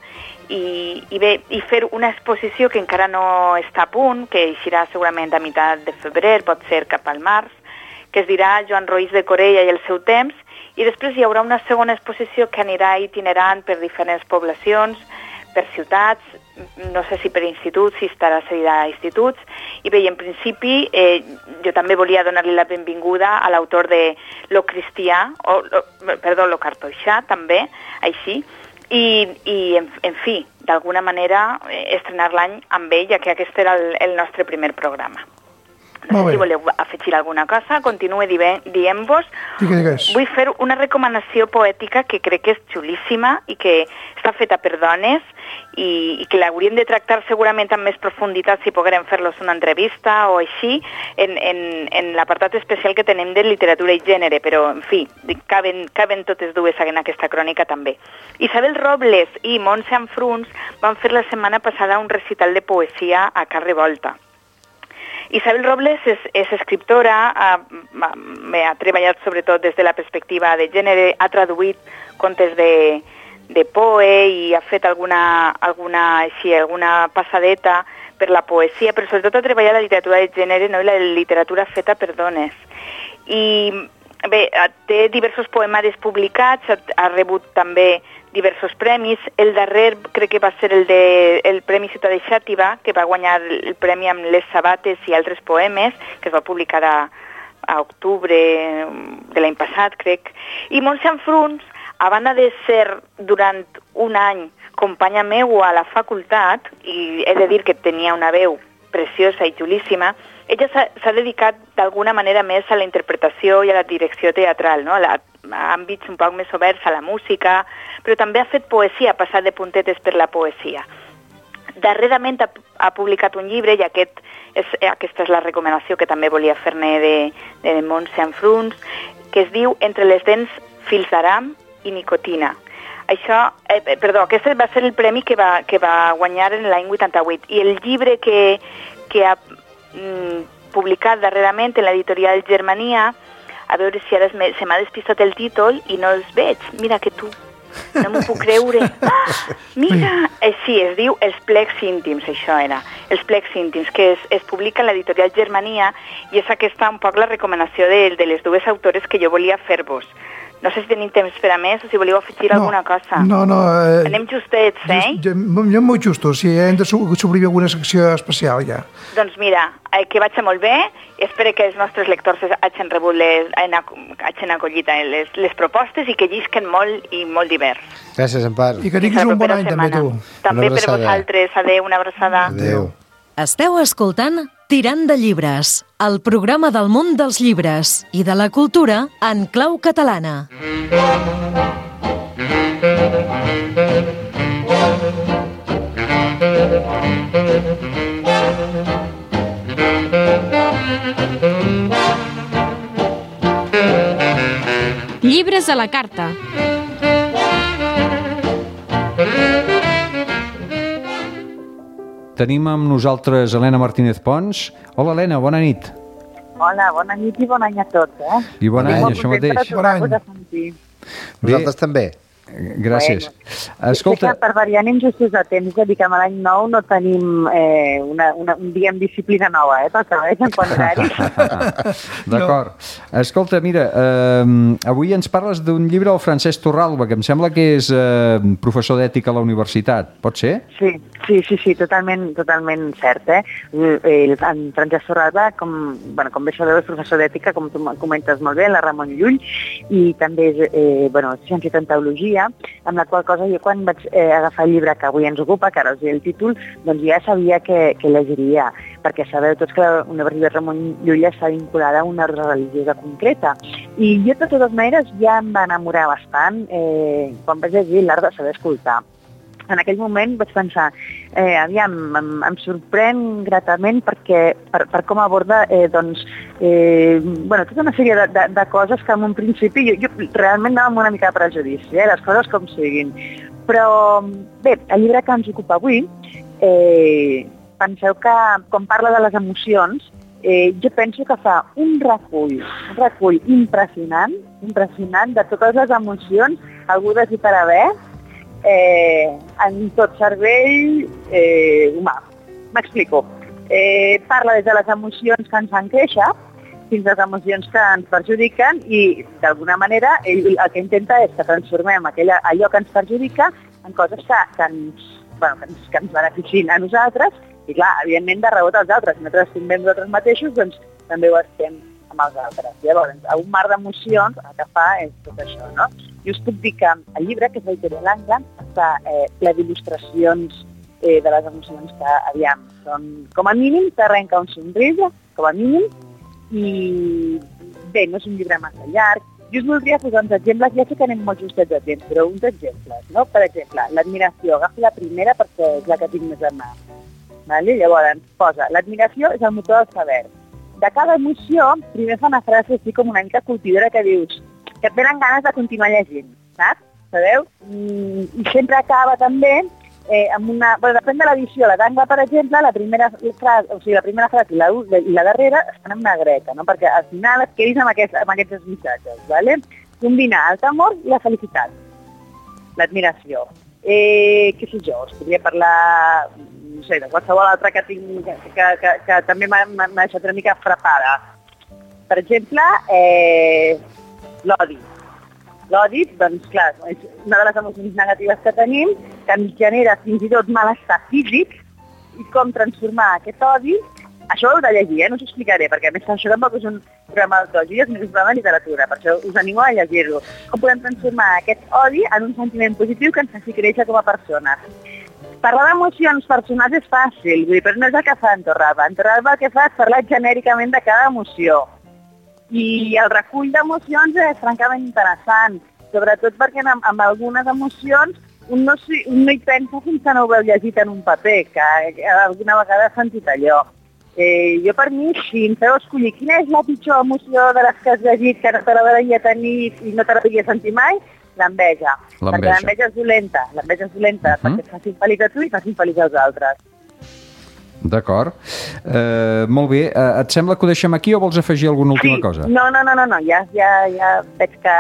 I fer una exposició que encara no està a punt, que eixirà segurament a meitat de febrer, pot ser cap al març, que es dirà Joan Roís de Corella i el seu temps, i després hi haurà una segona exposició que anirà itinerant per diferents poblacions, per ciutats, no sé si per instituts, si estarà cedida a instituts, i bé, en principi jo també volia donar-li la benvinguda a l'autor de Lo Cristià, Lo Cartoixà, també, així, i en fi, d'alguna manera, estrenar l'any amb ell, ja que aquest era el nostre primer programa. No sé si voleu afegir alguna cosa, continuo dient-vos. Vull fer una recomanació poètica que crec que és xulíssima i que està feta per dones i que l'hauríem de tractar segurament amb més profunditat si poguérem fer-los una entrevista o així en l'apartat especial que tenim de literatura i gènere, però, en fi, caben totes dues en aquesta crònica també. Isabel Robles i Montse Anfruns van fer la setmana passada un recital de poesia a Carrer Volta. Isabel Robles és escriptora, ha treballat sobretot des de la perspectiva de gènere, ha traduït contes de Poe i ha fet alguna passadeta per la poesia, però sobretot ha treballat la literatura de gènere, no? I la literatura feta per dones. I bé, té diversos poemaris publicats, ha rebut també diversos premis. El darrer crec que va ser el Premi Ciutat de Xàtiva, que va guanyar el premi amb Les Sabates i altres poemes, que es va publicar a octubre de l'any passat, crec. I Montse Anfruns, a banda de ser durant un any companya meua a la facultat, i he de dir que tenia una veu preciosa i xulíssima, ella s'ha dedicat d'alguna manera més a la interpretació i a la direcció teatral, no? A àmbits un poc més oberts, a la música, però també ha fet poesia, ha passat de puntetes per la poesia. Darrerament ha publicat un llibre, i aquesta és la recomanació que també volia fer-ne de Montse Anfruns, que es diu Entre les dents, fils d'aram i nicotina. Aquest va ser el premi que va guanyar en l'any 88, i el llibre que ha publicat darrerament en l'editorial Germania, a veure si ara se m'ha despistat el títol i no els veig. Mira que tu, no m'ho puc creure. Mira, sí, es diu Els plecs íntims, això era. Els plecs íntims, que es publica en l'editorial Germania, i és aquesta un poc la recomanació de les dues autores que jo volia fer-vos. No sé si tenim temps per a més o si voleu afegir alguna cosa. No. Anem justets, Jo molt justos, si hem de suprimir alguna secció especial ja. Doncs mira, que vagi molt bé, espero que els nostres lectors hagin rebut, hagin acollit les propostes i que llisquen molt i molt divers. Gràcies, Empar. I que tinguis un bon any també, tu. També per vosaltres. Adéu, una abraçada. Adéu. Esteu escoltant Tirant de llibres, el programa del món dels llibres i de la cultura en clau catalana. Llibres a la carta. Tenim amb nosaltres Helena Martínez Pons. Hola, Helena, bona nit. Hola, bona nit i bon any a tots, I bon any, això mateix. Bon any. Nosaltres també. Gràcies. Bueno, escolta, per variar anem justos a temps, és a dir que amb l'any nou no tenim diguem, disciplina nova, perquè veig en contrari. D'acord. Escolta, mira, avui ens parles d'un llibre del Francesc Torralba, que em sembla que és professor d'ètica a la universitat. Pot ser? Sí, Sí, totalment cert. En Francesc Torralba, com bé sabeu, és professor d'ètica, com tu comentes molt bé, la Ramon Llull, i també és ciència i teologia, amb la qual cosa jo quan vaig agafar el llibre que avui ens ocupa, que ara us diré el títol, doncs ja sabia que llegiria, perquè sabeu tots que la Universitat Ramon Llull està vinculada a una ordre religiosa concreta. I jo, de totes maneres, ja em va enamorar bastant quan vaig llegir l'art de saber escoltar. En aquell moment vaig pensar, em sorprèn gratament perquè per com aborda tota una sèrie de coses que en un principi jo realment anava amb una mica de prejudici, les coses com siguin. Però bé, el llibre que ens ocupa avui, penseu que quan parla de les emocions, jo penso que fa un recull impressionant de totes les emocions hagudes i per haver en tot cervell humà. M'explico. Parla des de les emocions que ens fan créixer fins a les emocions que ens perjudiquen i, d'alguna manera, ell el que intenta és que transformem allò que ens perjudica en coses que ens beneficien a nosaltres i, clar, evidentment, de rebot als altres. Si nosaltres estem bé nosaltres mateixos, doncs també ho estem amb els altres. Llavors, a un mar d'emocions el que fa és tot això, no? I us puc dir que el llibre, que és l'Editorial Angle, està ple d'il·lustracions de les emocions que, són, com a mínim, t'arrenca un somriure, com a mínim, i bé, no és un llibre massa llarg. Jo us voldria posar uns exemples, ja sé que anem molt justets de temps, però uns exemples, no? Per exemple, l'admiració, agafi la primera perquè és la que tinc més a mà. Vale? Llavors, posa, l'admiració és el motor del saber. De cada emoció, primer fa una frase així com una mica colpidora que dius que et venen ganes de continuar llegint, saps? Sabeu? I sempre acaba també amb una... depèn de l'edició. La d'Angle, per exemple, la primera frase i la darrera estan en negreta, no? Perquè al final et quedis amb aquests missatges, ¿vale? Combinar el temor i la felicitat, l'admiració. Què sé jo, us podria parlar, no sé, de qualsevol altra que tinc, que també m'ha deixat una mica frapada. Per exemple, l'odi. L'odi, doncs clar, és una de les emocions negatives que tenim, que ens genera fins i tot malestar físic, i com transformar aquest odi, això ho heu de llegir, no us ho explicaré, perquè a més això tampoc és un programa d'autoajuda, és un programa de literatura, per això us animo a llegir-lo. Com podem transformar aquest odi en un sentiment positiu que ens faci créixer com a persones. Parlar d'emocions personals és fàcil, però no és el que fa en Torralba. En Torralba el que fa és parlar genèricament de cada emoció. I el recull d'emocions és francament interessant, sobretot perquè amb algunes emocions un no hi pensa fins que no ho veu llegit en un paper, que alguna vegada he sentit allò. Jo per mi, si em feu escollir quina és la pitjor emoció de les que has llegit que no te l'agradaria tenir i no te l'agradaria sentir mai, l'enveja. Perquè l'enveja és dolenta, perquè et faci feliç a tu i faci feliç als altres. D'acord. Molt bé. Et sembla que ho deixem aquí o vols afegir alguna última cosa? No, ja veig que...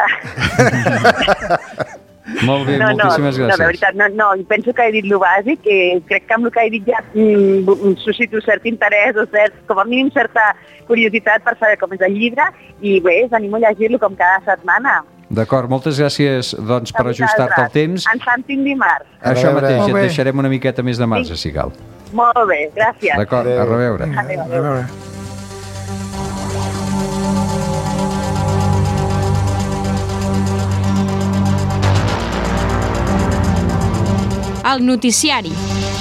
Molt bé, moltíssimes gràcies. No, de veritat, no, penso que he dit lo bàsic, crec que amb el que he dit ja suscito cert interès o com a mínim certa curiositat per saber com és el llibre i bé, us animo a llegir-lo com cada setmana. D'acord, moltes gràcies doncs, per ajustar-te el temps. Ens sentim dimarts. Això mateix, et deixarem una miqueta més de març, si cal. Molt bé, gràcies. D'acord, a reveure. A reveure. El noticiari.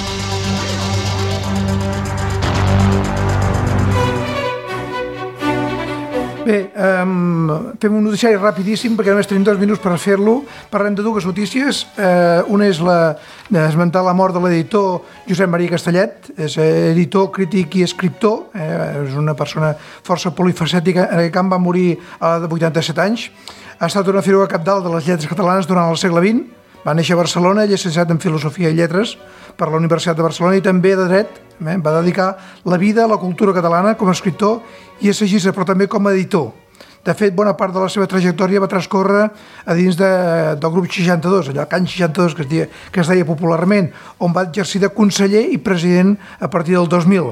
Bé, fem un noticiari rapidíssim perquè només tenim 2 minuts per fer-lo. Parlem de dues notícies. Una és esmentar la mort de l'editor Josep Maria Castellet. És editor, crític i escriptor. És una persona força polifacètica. En aquest camp va morir a l'edat de 87 anys. Ha estat una figura cabdal de les lletres catalanes durant el segle XX. Va néixer a Barcelona, ell és llicenciat en Filosofia i Lletres per la Universitat de Barcelona i també de Dret. Va dedicar la vida a la cultura catalana com a escriptor i assagista, però també com a editor. De fet, bona part de la seva trajectòria va transcórrer a dins del grup 62, allò Can 62 que es deia popularment, on va exercir de conseller i president a partir del 2000.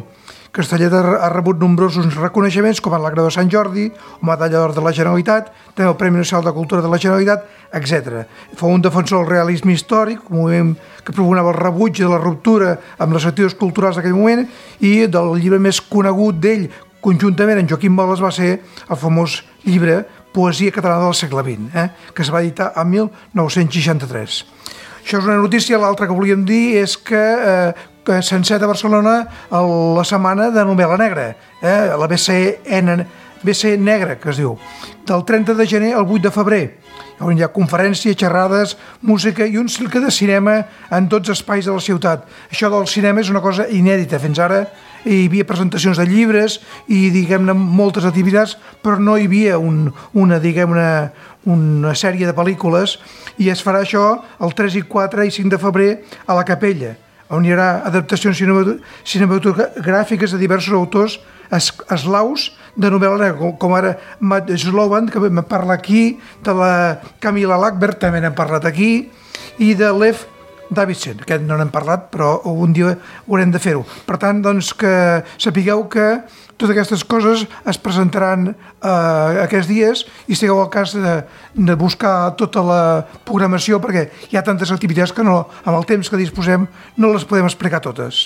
Castellet ha rebut nombrosos reconeixements com la Creu de Sant Jordi, o Medalla d'Or de la Generalitat, també el Premi Nacional de Cultura de la Generalitat, etc. Fou un defensor del realisme històric, un moviment que proponava el rebuig de la ruptura amb les activitats culturals d'aquell moment, i del llibre més conegut d'ell, conjuntament amb Joaquim Moles, va ser el famós llibre Poesia catalana del segle XX, que es va editar en 1963. Això és una notícia. L'altra que volíem dir és que s'enceta a Barcelona la setmana de novel·la negra, la BC Negra, que es diu, del 30 de gener al 8 de febrer. On hi ha conferències, xerrades, música i un cicle de cinema en tots els espais de la ciutat. Això del cinema és una cosa inèdita. Fins ara hi havia presentacions de llibres i, diguem-ne, moltes activitats, però no hi havia una sèrie de pel·lícules, i es farà això el 3, 4 i 5 de febrer a la Capella, on hi haurà adaptacions cinematogràfiques de diversos autors eslaus de novel·la negra, com ara Matt Slovan, que em parla aquí, de la Camila Lackberg, també n'hem parlat aquí, i de Lev Davidson. Aquest no n'hem parlat, però un dia haurem de fer-ho. Per tant, doncs, que sapigueu que totes aquestes coses es presentaran aquests dies, i estigueu al cas de buscar tota la programació, perquè hi ha tantes activitats que no, amb el temps que disposem no les podem explicar totes.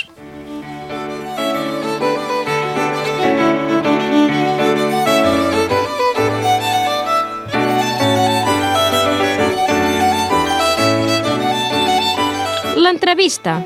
L'entrevista.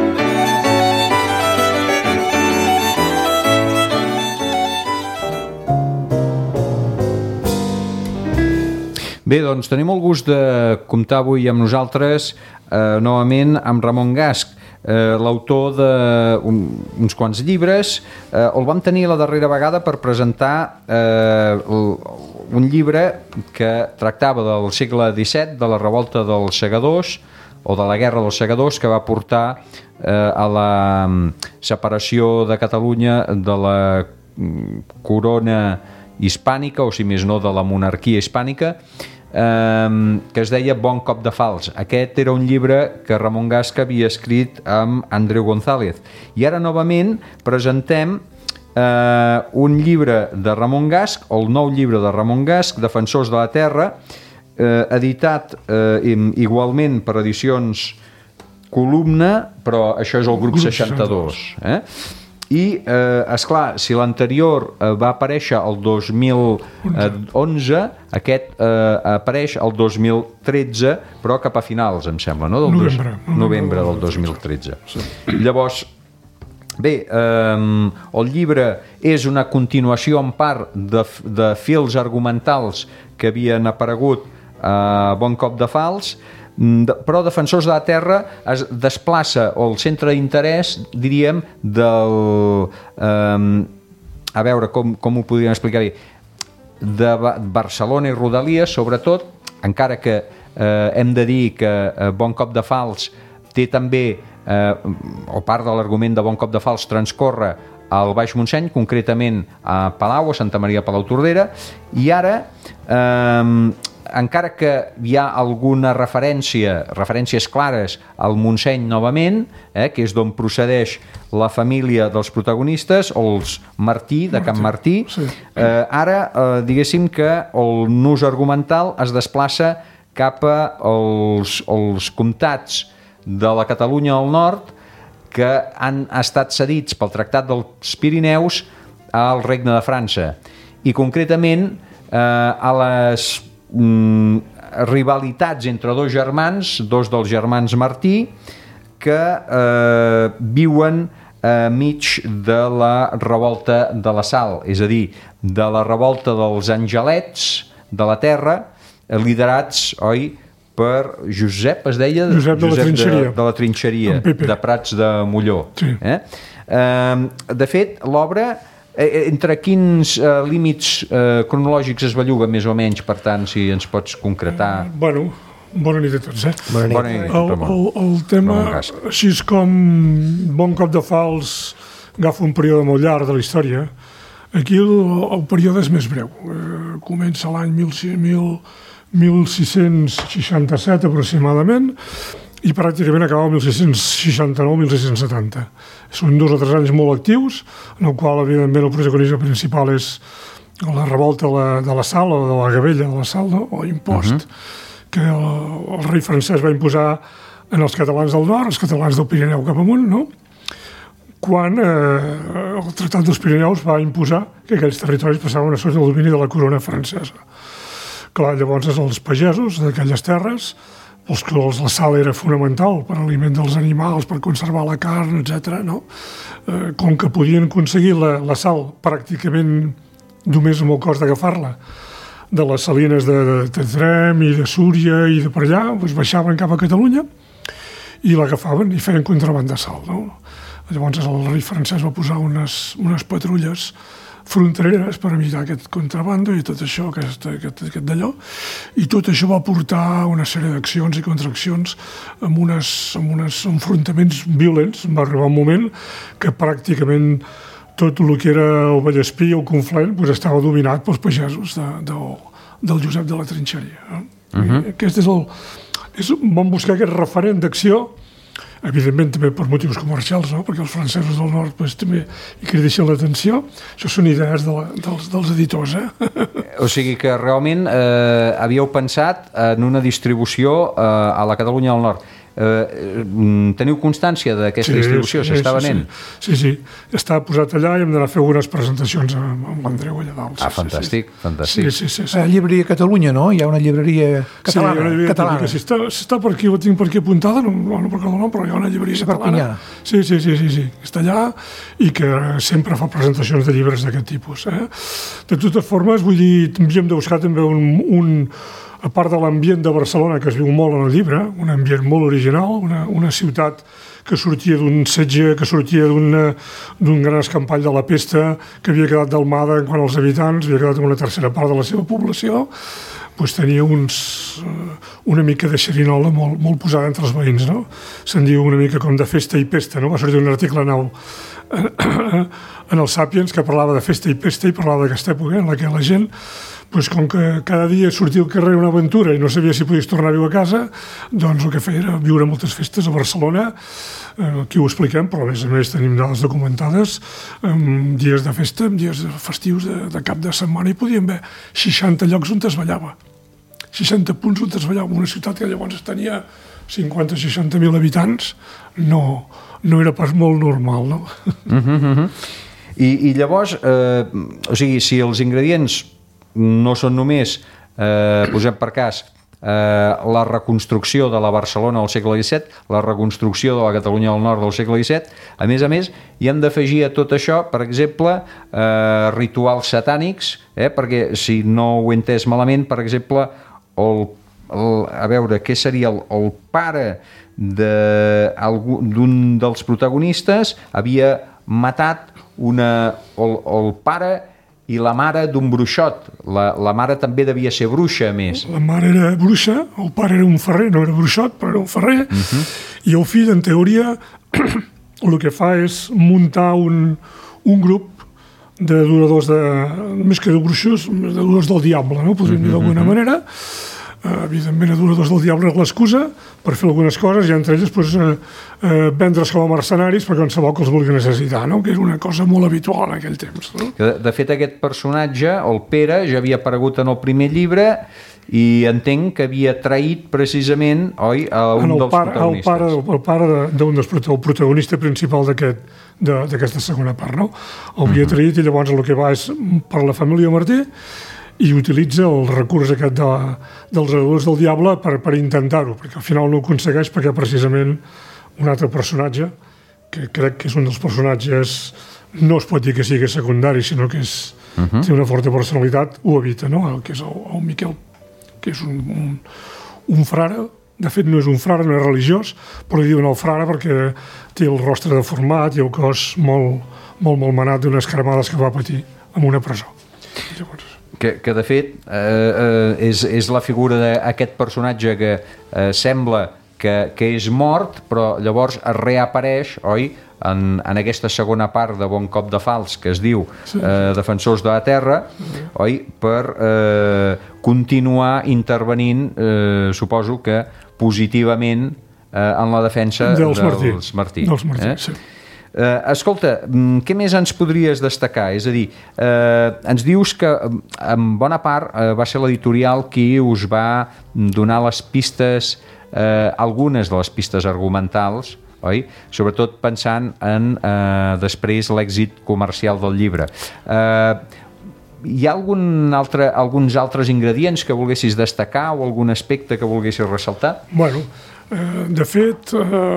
Bé, doncs tenim el gust de comptar avui amb nosaltres novament amb Ramon Gasch, l'autor d'uns quants llibres. El vam tenir la darrera vegada per presentar un llibre que tractava del segle XVII, de la revolta dels segadors, o de la guerra dels segadors, que va portar a la separació de Catalunya de la corona hispànica, o si més no de la monarquia hispànica, que es deia Bon cop de falç. Aquest era un llibre que Ramon Gasch havia escrit amb Andreu González. I ara novament presentem un llibre de Ramon Gasch, el nou llibre de Ramon Gasch, Defensors de la Terra, editat igualment per edicions Columna, però això és el grup 62. I, esclar, si l'anterior va aparèixer el 2011, aquest apareix el 2013, però cap a finals, em sembla, no? Novembre del 2013. Llavors, bé, el llibre és una continuació en part de fils argumentals que havien aparegut a Bon cop de falç, però Defensors de la Terra es desplaça, o el centre d'interès, diríem, del... a veure, com ho podríem explicar bé, de Barcelona i Rodalies, sobretot, encara que hem de dir que Bon cop de falç té també, o part de l'argument de Bon cop de falç transcorre al Baix Montseny, concretament a Palau, a Santa Maria Palautordera, i ara, encara que hi ha alguna referències clares al Montseny novament, que és d'on procedeix la família dels protagonistes, els Martí, de Can Martí, ara, diguéssim que el nus argumental es desplaça cap als comtats de la Catalunya del Nord, que han estat cedits pel Tractat dels Pirineus al Regne de França, i concretament a les rivalitats entre dos germans, dos dels germans Martí, que viuen mig de la revolta de la Sal, és a dir, de la revolta dels Angelets de la Terra, liderats, oi, per Josep, es deia? Josep de la Trinxeria, de Prats de Molló. Sí. De fet, l'obra, entre quins límits cronològics es belluga, més o menys, per tant, si ens pots concretar? Bueno, bona nit a tots. Bona nit, Ramon. El tema, així com Bon cop de falç agafa un període molt llarg de la història, aquí el període és més breu. Comença l'any 1667 aproximadament, i pràcticament acaba el 1669-1670. Són 2 o 3 anys molt actius, en el qual, evidentment, el protagonista principal és la revolta de la sal, o de la gavella de la sal, no? O impost, que el rei francès va imposar en els catalans del nord, els catalans del Pirineu cap amunt, no? Quan el Tractat dels Pirineus va imposar que aquells territoris passaven sota el domini de la corona francesa. Clar, llavors els pagesos d'aquelles terres, els que la sal era fonamental per a l'aliment dels animals, per conservar la carn, etc. No? Com que podien aconseguir la sal pràcticament només amb el cost d'agafar-la de les salines de Trem i de Súria i de per allà, doncs baixaven cap a Catalunya i l'agafaven i feien contraband de sal. No? Llavors el rei francès va posar unes patrulles frontereres per evitar aquest contrabando i tot això, aquest d'allò, i tot això va portar una sèrie d'accions i contraccions amb uns enfrontaments violents. Va arribar un moment que pràcticament tot el que era el Vallespí i el Conflent estava dominat pels pagesos del Josep de la Trinxeria. Aquest vam buscar aquest referent d'acció, evidentment també per motius comercials, no? Perquè els francesos del nord també hi crideixen l'atenció. Això són idees dels editors. O sigui que realment havíeu pensat en una distribució a la Catalunya del Nord. Teniu constància d'aquesta distribució? S'està venent? Sí. Està posat allà i hem d'anar a fer algunes presentacions amb l'Andreu allà dalt. Fantàstic. La llibreria Catalunya, no? Hi ha una llibreria catalana. Si està per aquí, ho tinc per aquí apuntada, no recordo el nom, però hi ha una llibreria catalana. Sí, està allà i que sempre fa presentacions de llibres d'aquest tipus. De totes formes, vull dir, hem de buscar també a part de l'ambient de Barcelona, que es viu molt en el llibre, un ambient molt original, una ciutat que sortia d'un setge, que sortia d'un gran escampall de la pesta, que havia quedat delmada quant als habitants, havia quedat una tercera part de la seva població, tenia una mica de xerinola molt posada entre els veïns, no? Se'n diu una mica com de festa i pesta, no? Va sortir un article nou en el Sàpiens que parlava de festa i pesta i parlava d'aquesta època en la que la gent, com que cada dia sortia al carrer una aventura i no sabia si podies tornar-ho a casa, doncs el que feia era viure moltes festes a Barcelona. Aquí ho expliquem, però a més tenim dades documentades, amb dies de festa, amb dies festius de cap de setmana, i podíem haver 60 llocs on es ballava, 60 punts on es ballava. Una ciutat que llavors tenia 50-60.000 habitants, no era pas molt normal, no? I llavors, o sigui, si els ingredients no són només, posem per cas, la reconstrucció de la Barcelona del segle XVII, la reconstrucció de la Catalunya del Nord del segle XVII, a més, hi hem d'afegir a tot això, per exemple, rituals satànics, perquè, si no ho he entès malament, per exemple, a veure, què seria el pare d'un dels protagonistes havia matat el pare i la mare d'un bruixot. La mare també devia ser bruixa, a més. La mare era bruixa, el pare era un ferrer, no era bruixot, però era un ferrer, i el fill, en teoria, el que fa és muntar un grup d'adoradors més que de bruixos, d'adoradors del diable, no? Podríem dir d'alguna manera. Evidentment, adoradors del diable és l'excusa per fer algunes coses, i entre elles vendre's com a mercenaris per qualsevol que els vulgui necessitar, no? Que era una cosa molt habitual en aquell temps. No? De fet, aquest personatge, el Pere, ja havia aparegut en el primer llibre i entenc que havia traït precisament, oi, a un dels protagonistes. El pare el protagonista principal d'aquesta segona part, no? El havia traït, i llavors el que va és per la família Martí i utilitza el recurs aquest dels adoradors del diable per intentar-ho, perquè al final no ho aconsegueix, perquè precisament un altre personatge, que crec que és un dels personatges, no es pot dir que sigui secundari, sinó que té una forta personalitat, ho evita, no? Que és el Miquel, que és un frare. De fet, no és un frare, no és religiós, però li diuen el frare perquè té el rostre deformat i el cos molt manat d'unes cremades que va patir en una presó. Llavors, que de fet és la figura d'aquest personatge que sembla que és mort, però llavors es reapareix, oi, en aquesta segona part de Bon cop de falç, que es diu Defensors de la Terra, oi, per continuar intervenint, suposo que positivament, en la defensa dels Martí. Dels Martí, sí. Escolta, què més ens podries destacar? És a dir, ens dius que en bona part va ser l'editorial qui us va donar les pistes, algunes de les pistes argumentals, oi? Sobretot pensant en després l'èxit comercial del llibre. Hi ha alguns altres ingredients que volguessis destacar o algun aspecte que volguessis ressaltar? Bueno, de fet,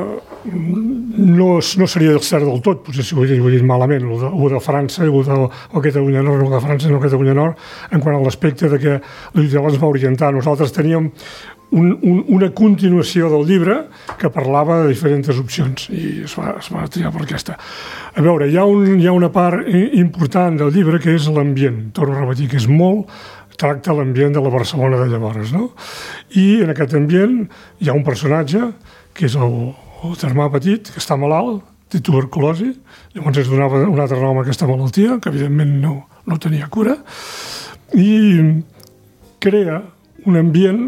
no seria cert del tot, potser si ho he dit malament, o de França o Catalunya Nord, no de França, no Catalunya Nord, en quant a l'aspecte de que l'editorial ens va orientar. Nosaltres teníem una continuació del llibre que parlava de diferents opcions i es va triar per aquesta. A veure, hi ha una part important del llibre que és l'ambient. Torno a repetir que és tracta l'ambient de la Barcelona de llavors, no? I en aquest ambient hi ha un personatge que és el germà petit, que està malalt, té tuberculosi, llavors es donava un altre nom a aquesta malaltia, que evidentment no tenia cura, i crea un ambient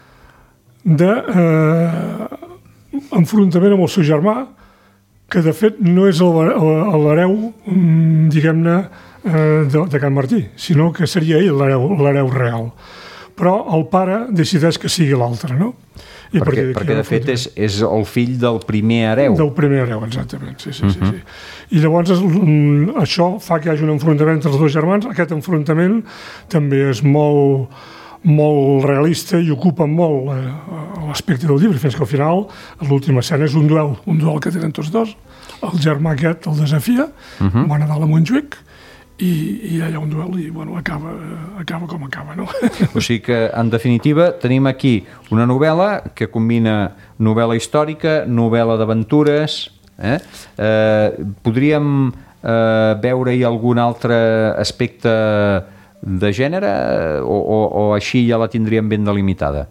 d'enfrontament amb el seu germà, que de fet no és l'hereu, diguem-ne, de Can Martí, sinó que seria ell l'hereu real. Però el pare decideix que sigui l'altre, no? Perquè de fet és el fill del primer hereu. Del primer hereu, exactament, sí. I llavors això fa que hi hagi un enfrontament entre els dos germans. Aquest enfrontament també és molt realista i ocupa molt l'aspecte del llibre, fins que al final l'última escena és un duel que tenen tots dos. El germà aquest el desafia, va a Nadal a Montjuïc i hi ha un duel i acaba com acaba, no? O sigui que, en definitiva, tenim aquí una novel·la que combina novel·la històrica, novel·la d'aventures. Podríem veure-hi algun altre aspecte de gènere o així ja la tindríem ben delimitada?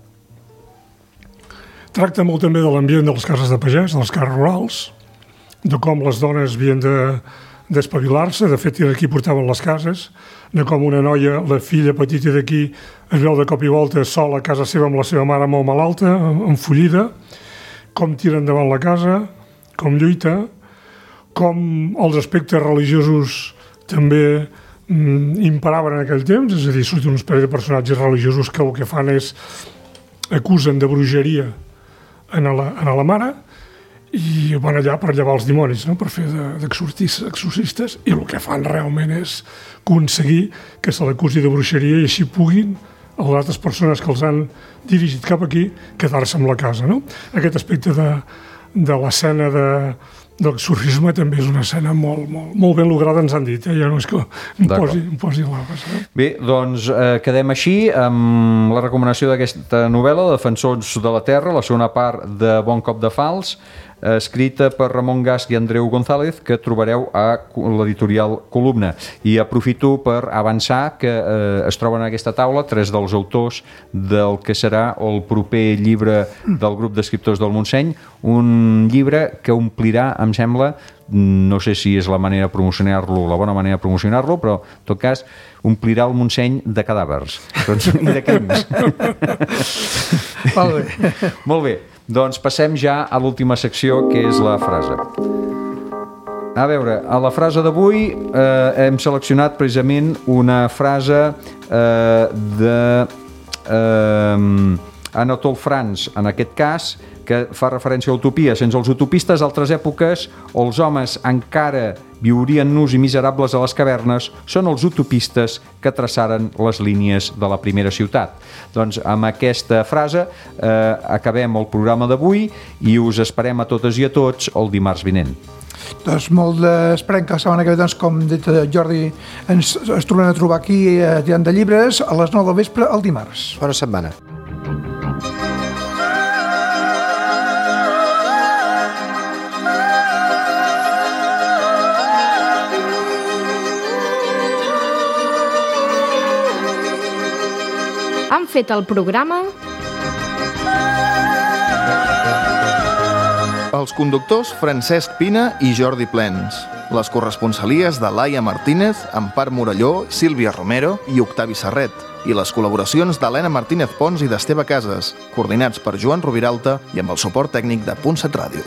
Tracta molt també de l'ambient de les cases de pagès, de les cases rurals, de com les dones havien d'espavilar-se, de fet aquí portaven les cases, de com una noia, la filla petita d'aquí, es veu de cop i volta sola a casa seva amb la seva mare molt malalta, enfollida, com tira endavant la casa, com lluita, com els aspectes religiosos també imparaven en aquell temps, és a dir, surten uns parell de personatges religiosos que el que fan és acusen de bruixeria a la mare i van allà per llevar els dimonis, no? Per fer d'exorcistes, i el que fan realment és aconseguir que se l'acusi de bruixeria i així puguin les altres persones que els han dirigit cap aquí quedar-se amb la casa, no? Aquest aspecte de l'escena de l'exorcisme també és una escena molt ben lograda, ens han dit, ja no és que em posi l'aves. Bé, doncs quedem així amb la recomanació d'aquesta novel·la, Defensors de la Terra, la segona part de Bon Cop de Falç, escrita per Ramon Gasch i Andreu González, que trobareu a l'editorial Columna. I aprofito per avançar que es troben en aquesta taula tres dels autors del que serà el proper llibre del grup d'escriptors del Montseny, un llibre que omplirà, em sembla, no sé si és la manera de promocionar-lo, la bona manera de promocionar-lo, però en tot cas omplirà el Montseny de cadàvers i de crims. Molt bé. Molt bé, doncs passem ja a l'última secció, que és la frase. A veure, a la frase d'avui hem seleccionat precisament una frase de Anatole France, en aquest cas, que fa referència a utopia. Sense els utopistes d'altres èpoques, els homes encara viurien nus i miserables a les cavernes, són els utopistes que traçaren les línies de la primera ciutat. Doncs amb aquesta frase acabem el programa d'avui i us esperem a totes i a tots el dimarts vinent. Doncs esperem que la setmana que ve, com ha dit Jordi, ens tornem a trobar aquí tirant de llibres a les 9 del vespre el dimarts. Bona setmana. Han fet el programa Els conductors Francesc Pina i Jordi Plens. Les corresponsalies de Laia Martínez, Empar Morelló, Sílvia Romero i Octavi Serret. I les col·laboracions d'Helena Martínez Pons i d'Esteve Casas, coordinats per Joan Roviralta i amb el suport tècnic de Punt 7 Ràdio.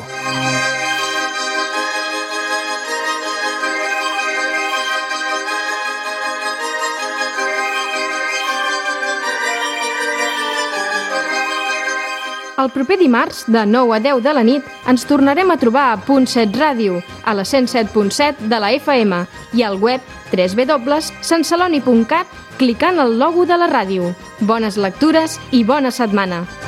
El proper dimarts, de 9 a 10 de la nit, ens tornarem a trobar a Punt 7 Ràdio, a la 107.7 de la FM i al web www.santceloni.cat clicant el logo de la ràdio. Bones lectures i bona setmana!